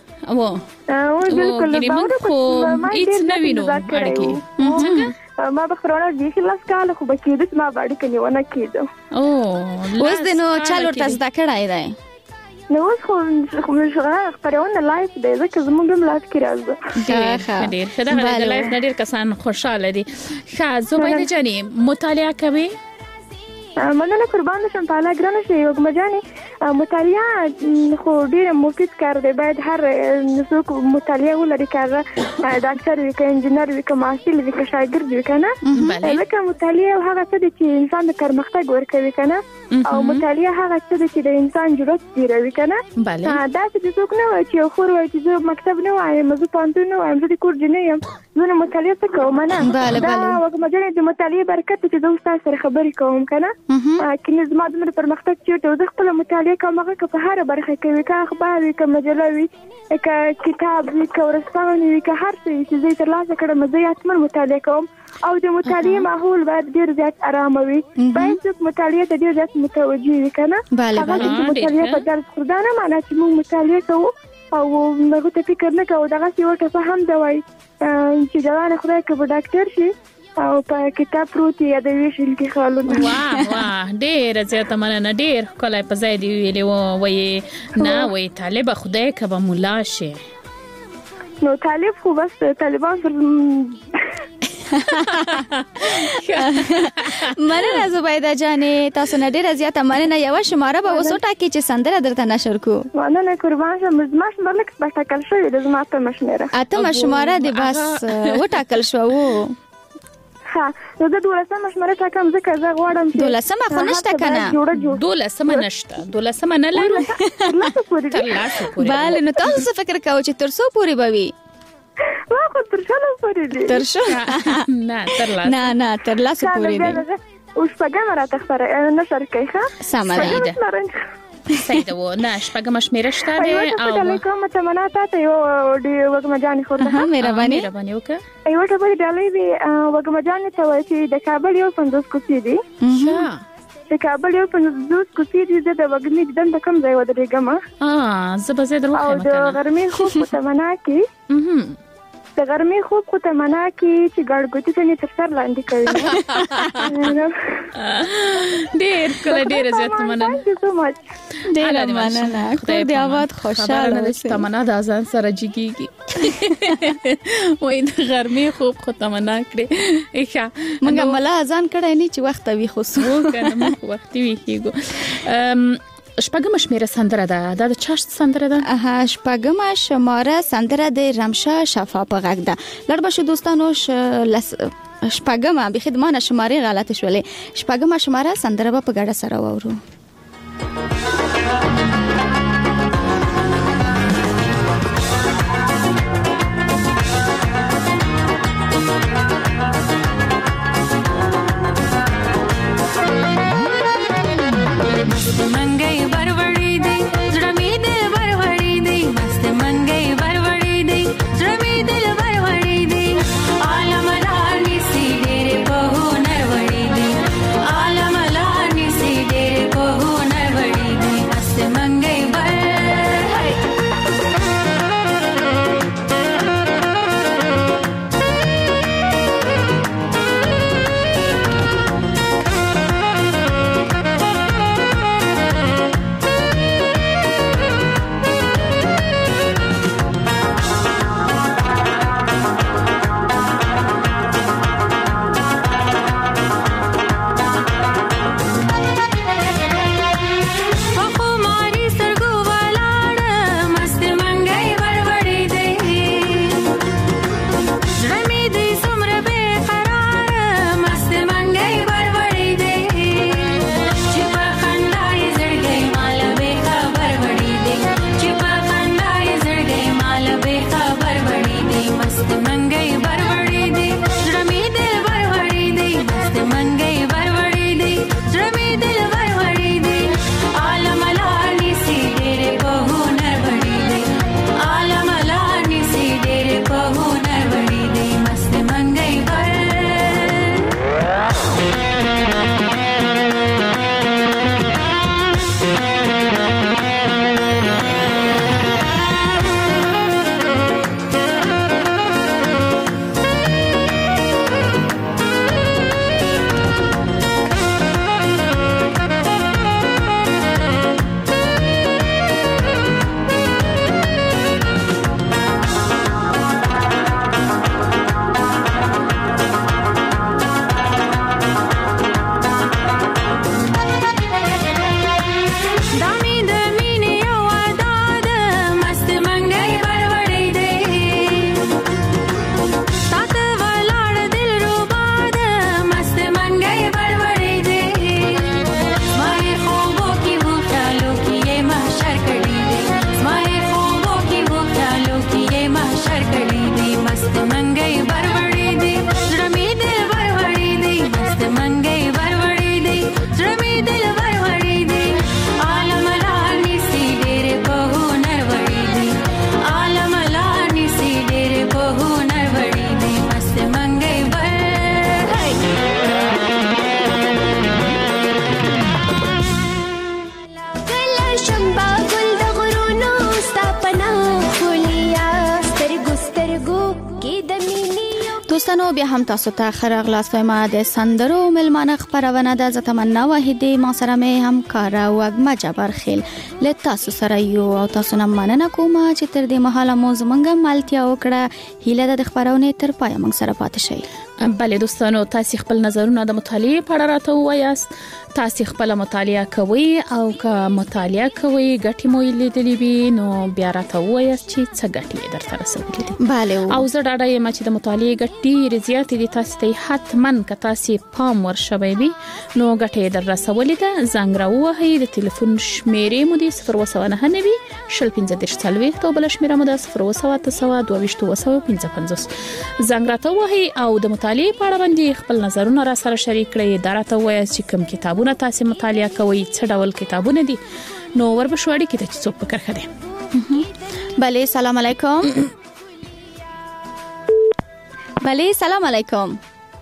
بالکل موږ خو هېڅ نه وینو اړیکې ما به خبرونه بیخي 10 کاله خو به کېده چې ما به اړیکه نیونه کېده اوس دې نو چل ورته زده کړی دی نو اوس خو خپرونه لایف دی ځکه زموږ هم لاس کې راځه ډېر ښه دغه د لایف نه ډېر کسان خوشحاله دي ښه زبیده جانې مطالعه کوې مننه قربان شم په الله ګرانه شي وږمه جانې مطالعه خو ډېر مفید کار دی باید هر څوک مطالعه ولري که هغه ډاکټر وي که انجینر وي که محصل وي که شاګرد وي که نه ځکه مطالعه هغه څه دی چې انسان د پرمختګ ورکوي که نه او مطالعه هغه څه دی چې د انسان جرأت ډېروي که نه داسې چې څوک نه وایي چې یو خور وایي چې زه مکتب نه وایم زه پوهنتون نه وایم زه د کور جینۍ یم زه نه مطالعه څه کوم نه دا وږمه جانې د مطالعې برکت دی چې زه اوس تاسو سره خبرې کوم که نه که زما دومره پرمختګ چېرته زه خپله مطالعه کوم هغه که په هره برخه کې وي که اخبار وي که مجله وي که کتاب وي که ورځپاڼې وي که هر څه وي چې زه یې ترلاسه کړم زه یې حتما مطالعه کوم او د مطالعې ماحول باید ډېر زیات ارامه وي باید څوک مطالعې ته ډېر زیات متوجه وي که نه هغه چې مطالعه په درس خو دا نه معنا چې موږ مطالعه کوو او هغو ته فکر نه کوو دغسې ورته فهم ده وایي چې جوانه خدای که به ډاکټر شي او په کتاب پروت یا د ویشل کې خالونه واه ډېره زیاته مننه ډېر ښکلی په ځای دې ویلې وه وایي نه وایي طالبه خدای که به ملا شي نو طالب خو بس طالبان پر مننه زبیده جانې تاسو نه ډېره زیاته مننه یوه شماره به اوس وټاکئ چې سندره درته نشر کړو مننه قربان شم زما شماره لږ ټاکل شوې ده زما اتمه شمېره اتمه شماره دې بس وټاکل شوه نو زه 12مه شمېره ټاکم ځکه زه غواړم چې 12مه خو نشته که نه 12مه نشته 12مه نه لرو تر لاسو پورې بله نو تاسو څه فکر کوئ چې تر څو پورې به وي ما خو تر شلو پورې دي تر شلو نه تر لاسو پورې دي اوس شپږمه راته نشر کوي ښه سمه ده صحیح ده. و نه شپږم شمیره شته ده او ډالۍ کوم تمنا ته یو وګم جان خو ته مهرباني وکړه. ایو ته به ډالۍ وی وګم جان ته وایي چې د کابل یو 50 کوڅې دي. د کابل یو 50 کوڅې دي د وګمې دند کم ځای ودرېګم. زه به زه دروخه او د غرمې خو تمنا کې د غرمې خوب خو تمنا کې چې ګړګوتې څنګه تر سر لاندې کوي. ډېر کله ډېر زیات مننه. ډېر مننه. خدای دې آباد خوشاله اوسې. تمنا د اذان سره جګیږي. وای د غرمې خوب خو تمنا کړې. ښه موږ ملا اذان کړای نه چې وخت وي خو سو کنه موږ وخت وی کېګو. شپږم شمیره سندره ده. دا د چا سندره ده؟ شپږم شماره سندره د رمشه شفا په غږ ده. لړ بشه دوستانو شپږم به خدمانه شماره غلط شولې. شپږم شماره سندره په ګډه سره وورو. मंगई बरवड़ी दे जड़मी दिल बरवड़ी दे मस्त मंगई बरवड़ी दे जड़मी दिल बरवड़ी दे आलम लानी सी डेरे बहु नरवड़ी दे आलम लानी सी डेरे बहु नरवड़ी दे मस्त मंगई دوستانو بیا هم تاسو ته خیر غلاس وایم د سندرو ملمانه خبرونه د زتمنا واحدې ما سره مې همکار وګما جبر خیل له تاسو سره یو او تاسو نه مننه کوم چې تر دې مهاله مو زمونږه مالتیا وکړه. هیله د خبرونه تر پای موږ سره پاتې شئ. بله دوستانو تاسو خپل نظرونه د مطالعه په اړه راته وایاست. تاسو خپل مطالعه کوئ او که مطالعه کوئ ګټي مو لیدلې وي نو بیا راته وایاست چې څه ګټي درته رسولې دي. bale او زه ډاډه یم چې د مطالعه ګټي زیات دي تاسو ته حتمن که تاسو پام ورشوي وي نو ګټي در رسولې ده. زنګ راوهئ د ټلیفون شمیرې مو دي 019 15 او بل شمیره مو ده 019222555. زنګ راته وهئ او د مطالعه په اړه باندې خپل نظرونه را سره شریک کړئ. دا راته وایي چې کوم کتابونه تاسو مطالعه کوئ، څه ډول کتابونه دي نو وربشوړی کې ته څوک پکړ خده. بله سلام علیکم. بله سلام علیکم.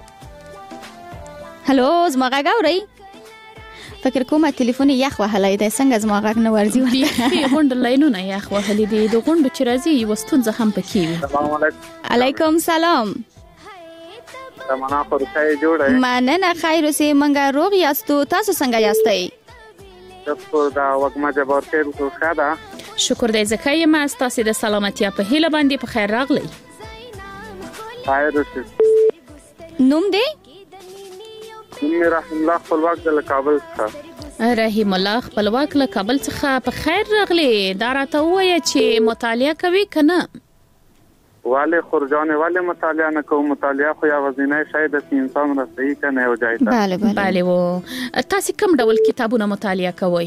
هلو زما غږ اورئ؟ فکر کوم ټلیفون یخ وهلای دی څنګه زما غږ نه ورځي ورته غونډ لاینونه یخ وهلې دي د غونډ چې راځي وستونزه هم پکې وي. السلام علیکم. علیکم سلام. تمنا خورخای جوړه مننه خیر اوسې منګه روغ یاستو تاسو څنګه یاستئ؟ شکر دا وګما جبار خیر کو خدا شکر دې زکای ما تاسو د سلامتیا په هیله باندې په خیر راغلی. خیر اوسې. نوم دې؟ نوم رحیم الله خپلواک د کابل څخه. رحیم الله خپلواک له کابل څخه په خیر راغلی. دا راته وایي چې مطالعه کوي کنه؟ والے خرجانه والے مطالعه نه کوم. مطالعه خو یا وزینه شاید د انسان رسېږي کنه یو ځای ته. bale bale و تاسو کوم ډول کتابونه مطالعه کوئ؟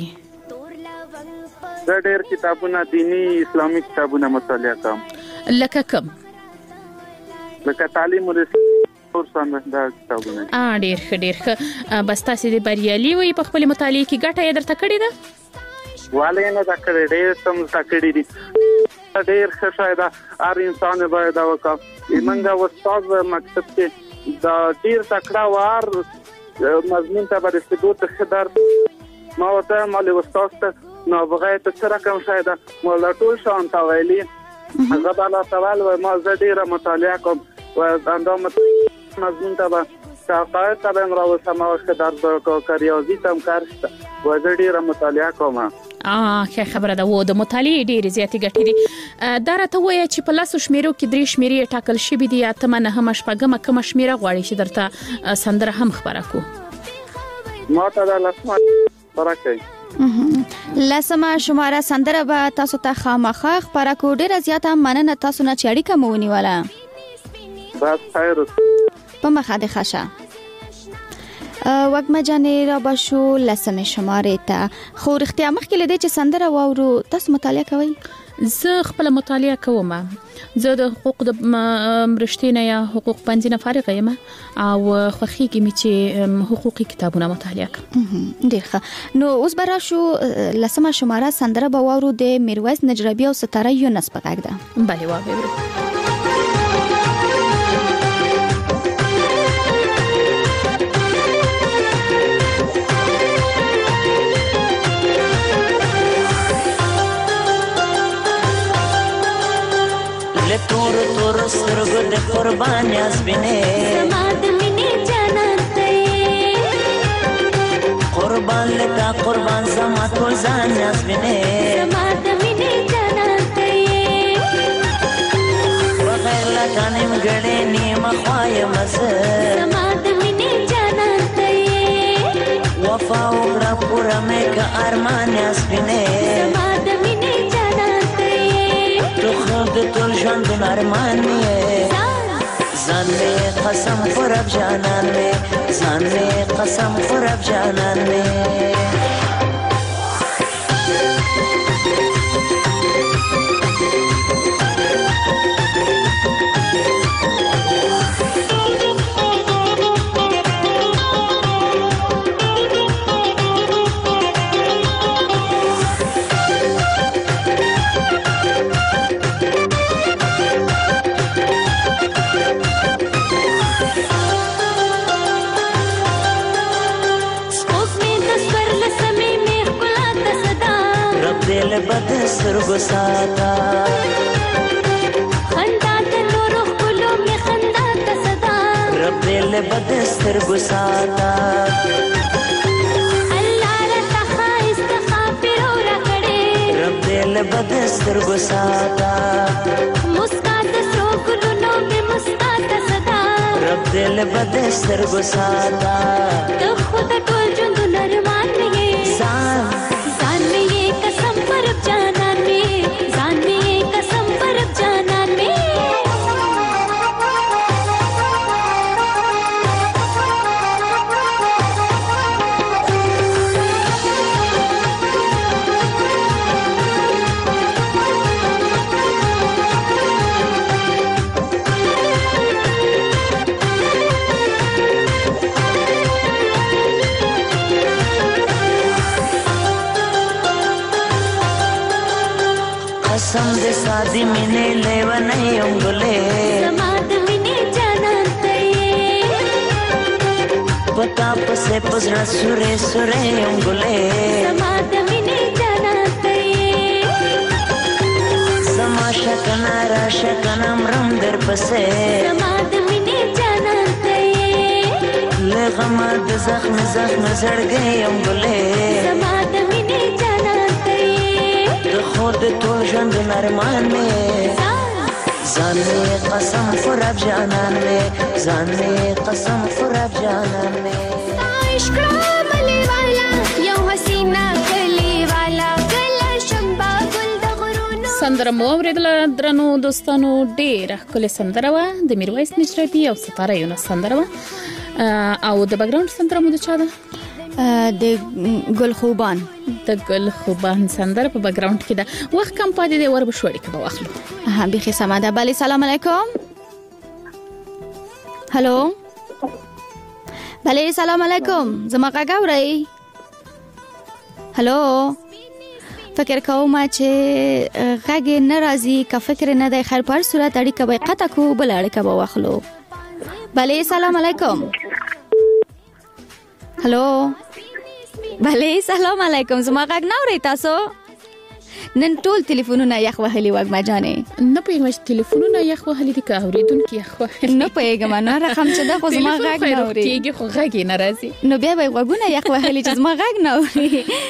زه ډېر کتابونه دینی اسلامي کتابونه مطالعه کوم. لکه کوم؟ لکه تعلیم ورسې اور څنګه دا کتابونه. ډېر ښه. بس تاسو دې بریالي وي په خپل مطالعه کې ګټه یې درته کړې ده؟ والے نه دا کړې ډېر سم تکړې دي. ډېر ښه شاید هر انسان باید دا وکړي. منګه استاد مکتب کې دا ډېر تکړه وار مضمون ته به رسیدو ته خدار ما وته مال استاد ته نو بغیر ته سره کوم شاید مولا ټول شان تا ویلي هغه بالا سوال و ما زه ډېر مطالعه کوم و اندام مضمون ته به شاقایت ته به راو سما خدار کو ریاضی تم کارشته و زه ډېر مطالعه کوم. ښه خبره ده. و د مطالعې ډېرې زیاتې ګټې دي. دا راته وایي چې په لاسو شمیرو کې 3 شمیرې ټاکل شوي دي. اتمه نهمه شپږمه کومه شمیره غواړي چې درته سندره هم خبره کو؟ ما ته دا لسمه خبره کوي. لسمه شماره سندره به تاسو ته خامخا خبره کو. ډېره زیاته مننه تاسو نه چې اړیکه مو ونیوله. بس خیر په مخه د خشه. وګما جانې را بشو لسمه شماره ته خو رښتیا مخکې لدی چې سندره واورو تاسو مطالعه کوئ؟ زه خپل مطالعه کوم. زه د حقوق د مرشتینه یا حقوق پنځینه فارغ یم او خوخیږي می چې حقوقي کتابونه مطالعه کوم. ډیر ښه. نو اوس برا شو لسمه شماره سندره به واورو د میرویس نجربی او ستاره یونس په غږ ده. بله واورو. تور تور سترګو د قربان یاسمینه زما د مینې جنت دی قربان لکه قربان زما ټول ځان یاسمینه زما د مینې جنت دی بغیر لکه نیمګړې نیمه خوایم زه زما د مینې جنت دی وفا وکړه پوره مې که ارمان یاسمینه زما د مینې جنت دی تو خود ټول ژوند ارمان مې ځان مې قسم پر رب جانان مې ځان مې قسم پر رب جانان مې بد سترګو ساتا خندا ته نور خلو می خندا ته صدا رب له بد سترګو ساتا الله رتا خایست خافر اور کړي رب له بد سترګو ساتا مسکا ته سرو ګلو نو می مسکا ته صدا رب له بد سترګو ساتا ته خود ټول ژوند نرمان نه ځان می قسم پر جانان میں ځان می قسم پر جانان میں قسم دې سادي مینې لیونې یم ګلې زما د مینې جانان ته پتا پسې پزړه سورې سورې یم ګلې زما د مینې جانان ته زما شکنه را شکنه مرم در پسې زما د مینې جانان ته لغما د زخم زخم زړګې یم ګلې زما د مینې جانان ته خود ټول ژوند نرمان مې ځان مې قسم فرب جانان مې ځان مې قسم فرب جانان مې عشق ملي والا یو حسینا کلی والا ګل شمبا ګل د غرونو سندره مو اوریدل درنو دوستانو ډېره ښکلې سندره وه د میرویس نجربي او ستاره یونس سندره وه او د بیکګراوند سندره مو د چا ده د ګل خوبان سندره په بیکګراوند کې ده وخت کم پاتې دی ور بشوړی کې به واخلو بخي سماده بله سلام علیکم هلو بله سلام علیکم زما غږ اورئ هلو فکر کوم چې غږ نه راځي که فکر نه دی خیر په هر صورت اړیکه به قطع کو بل اړیکه به واخلو بله سلام علیکم هلو بله سلام علیکم زما غږ نه اورئ تاسو نن ټول ټلیفونونه یخ وهلي وګما جانې نه پوهېږم چې ټلیفونونه یخ وهلي دي که اورېدونکي یخ وهلي نه پوهېږم نه رقم چې ده خو زما غږ نه اوري کېږي خو غږ یې نه راځي نو بیا به یې غوږونه یخ وهلي چې زما غږ نه اوري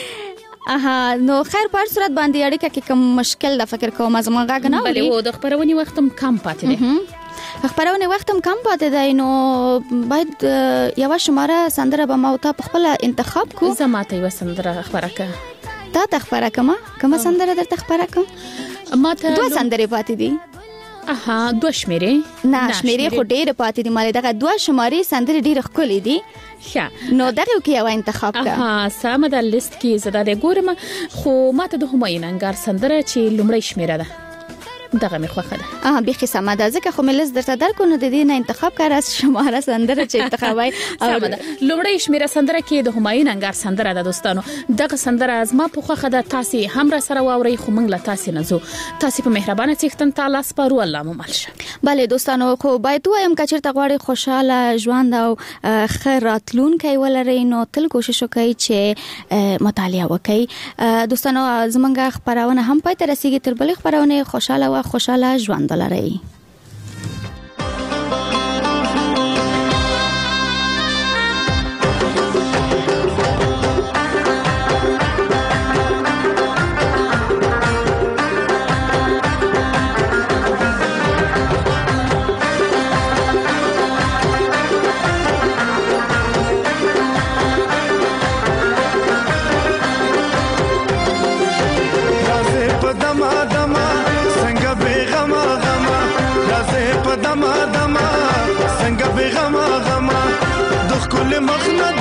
نو خیر په هر صورت باندې اړیکه کې کوم مشکل ده فکر کوم زما غږ نه اوري بلې و د خپرونې وخت هم کم پاتې دی خبرونه وخت هم کم پاتې دی نو باید یو شماره سندره به ما او تا په خپل انتخاب کو زما ته یو سندره خبره کا تا تخبره کما کومه سندره در تخبره کوم ما ته دوه سندره پاتې دي دوه شمیرې نه شمیرې خو ډېر پاتې دي مالې دغه دوه شمارې سندره ډېر ښکلې دي نو دغه کې یو انتخاب کا سمه د لیست کې زده د ګورم خو ما ته د همایون انګار سندره چې لومړی شمیره ده دغه می خوخه ده بخي سمه ده ځکه خو ملز درته درکو نو د دې نه انتخاب کړه شماره سندره چې انتخابای سمه ده لومړی شمیره سندره کې د همایون انګار سندره ده دوستانو دغه سندره از ما په خوخه ده تاسو هم را سره واوري خو موږ له تاسو نه زو تاسو په مهربانه څښتن تعالی سپارو الله مو ملشه bale دوستانو خو باید وایم کچرته غواړي خوشاله ژوند او خیراتلون کوي ولري نو تل کوشش وکړئ چې مطالعه وکړئ دوستانو زمونږ خبرونه هم پاتې رسیدي تر بل خبرونه خوشاله ژوند ولرئ دما دما څنګه به غما غما د خپل مخ نه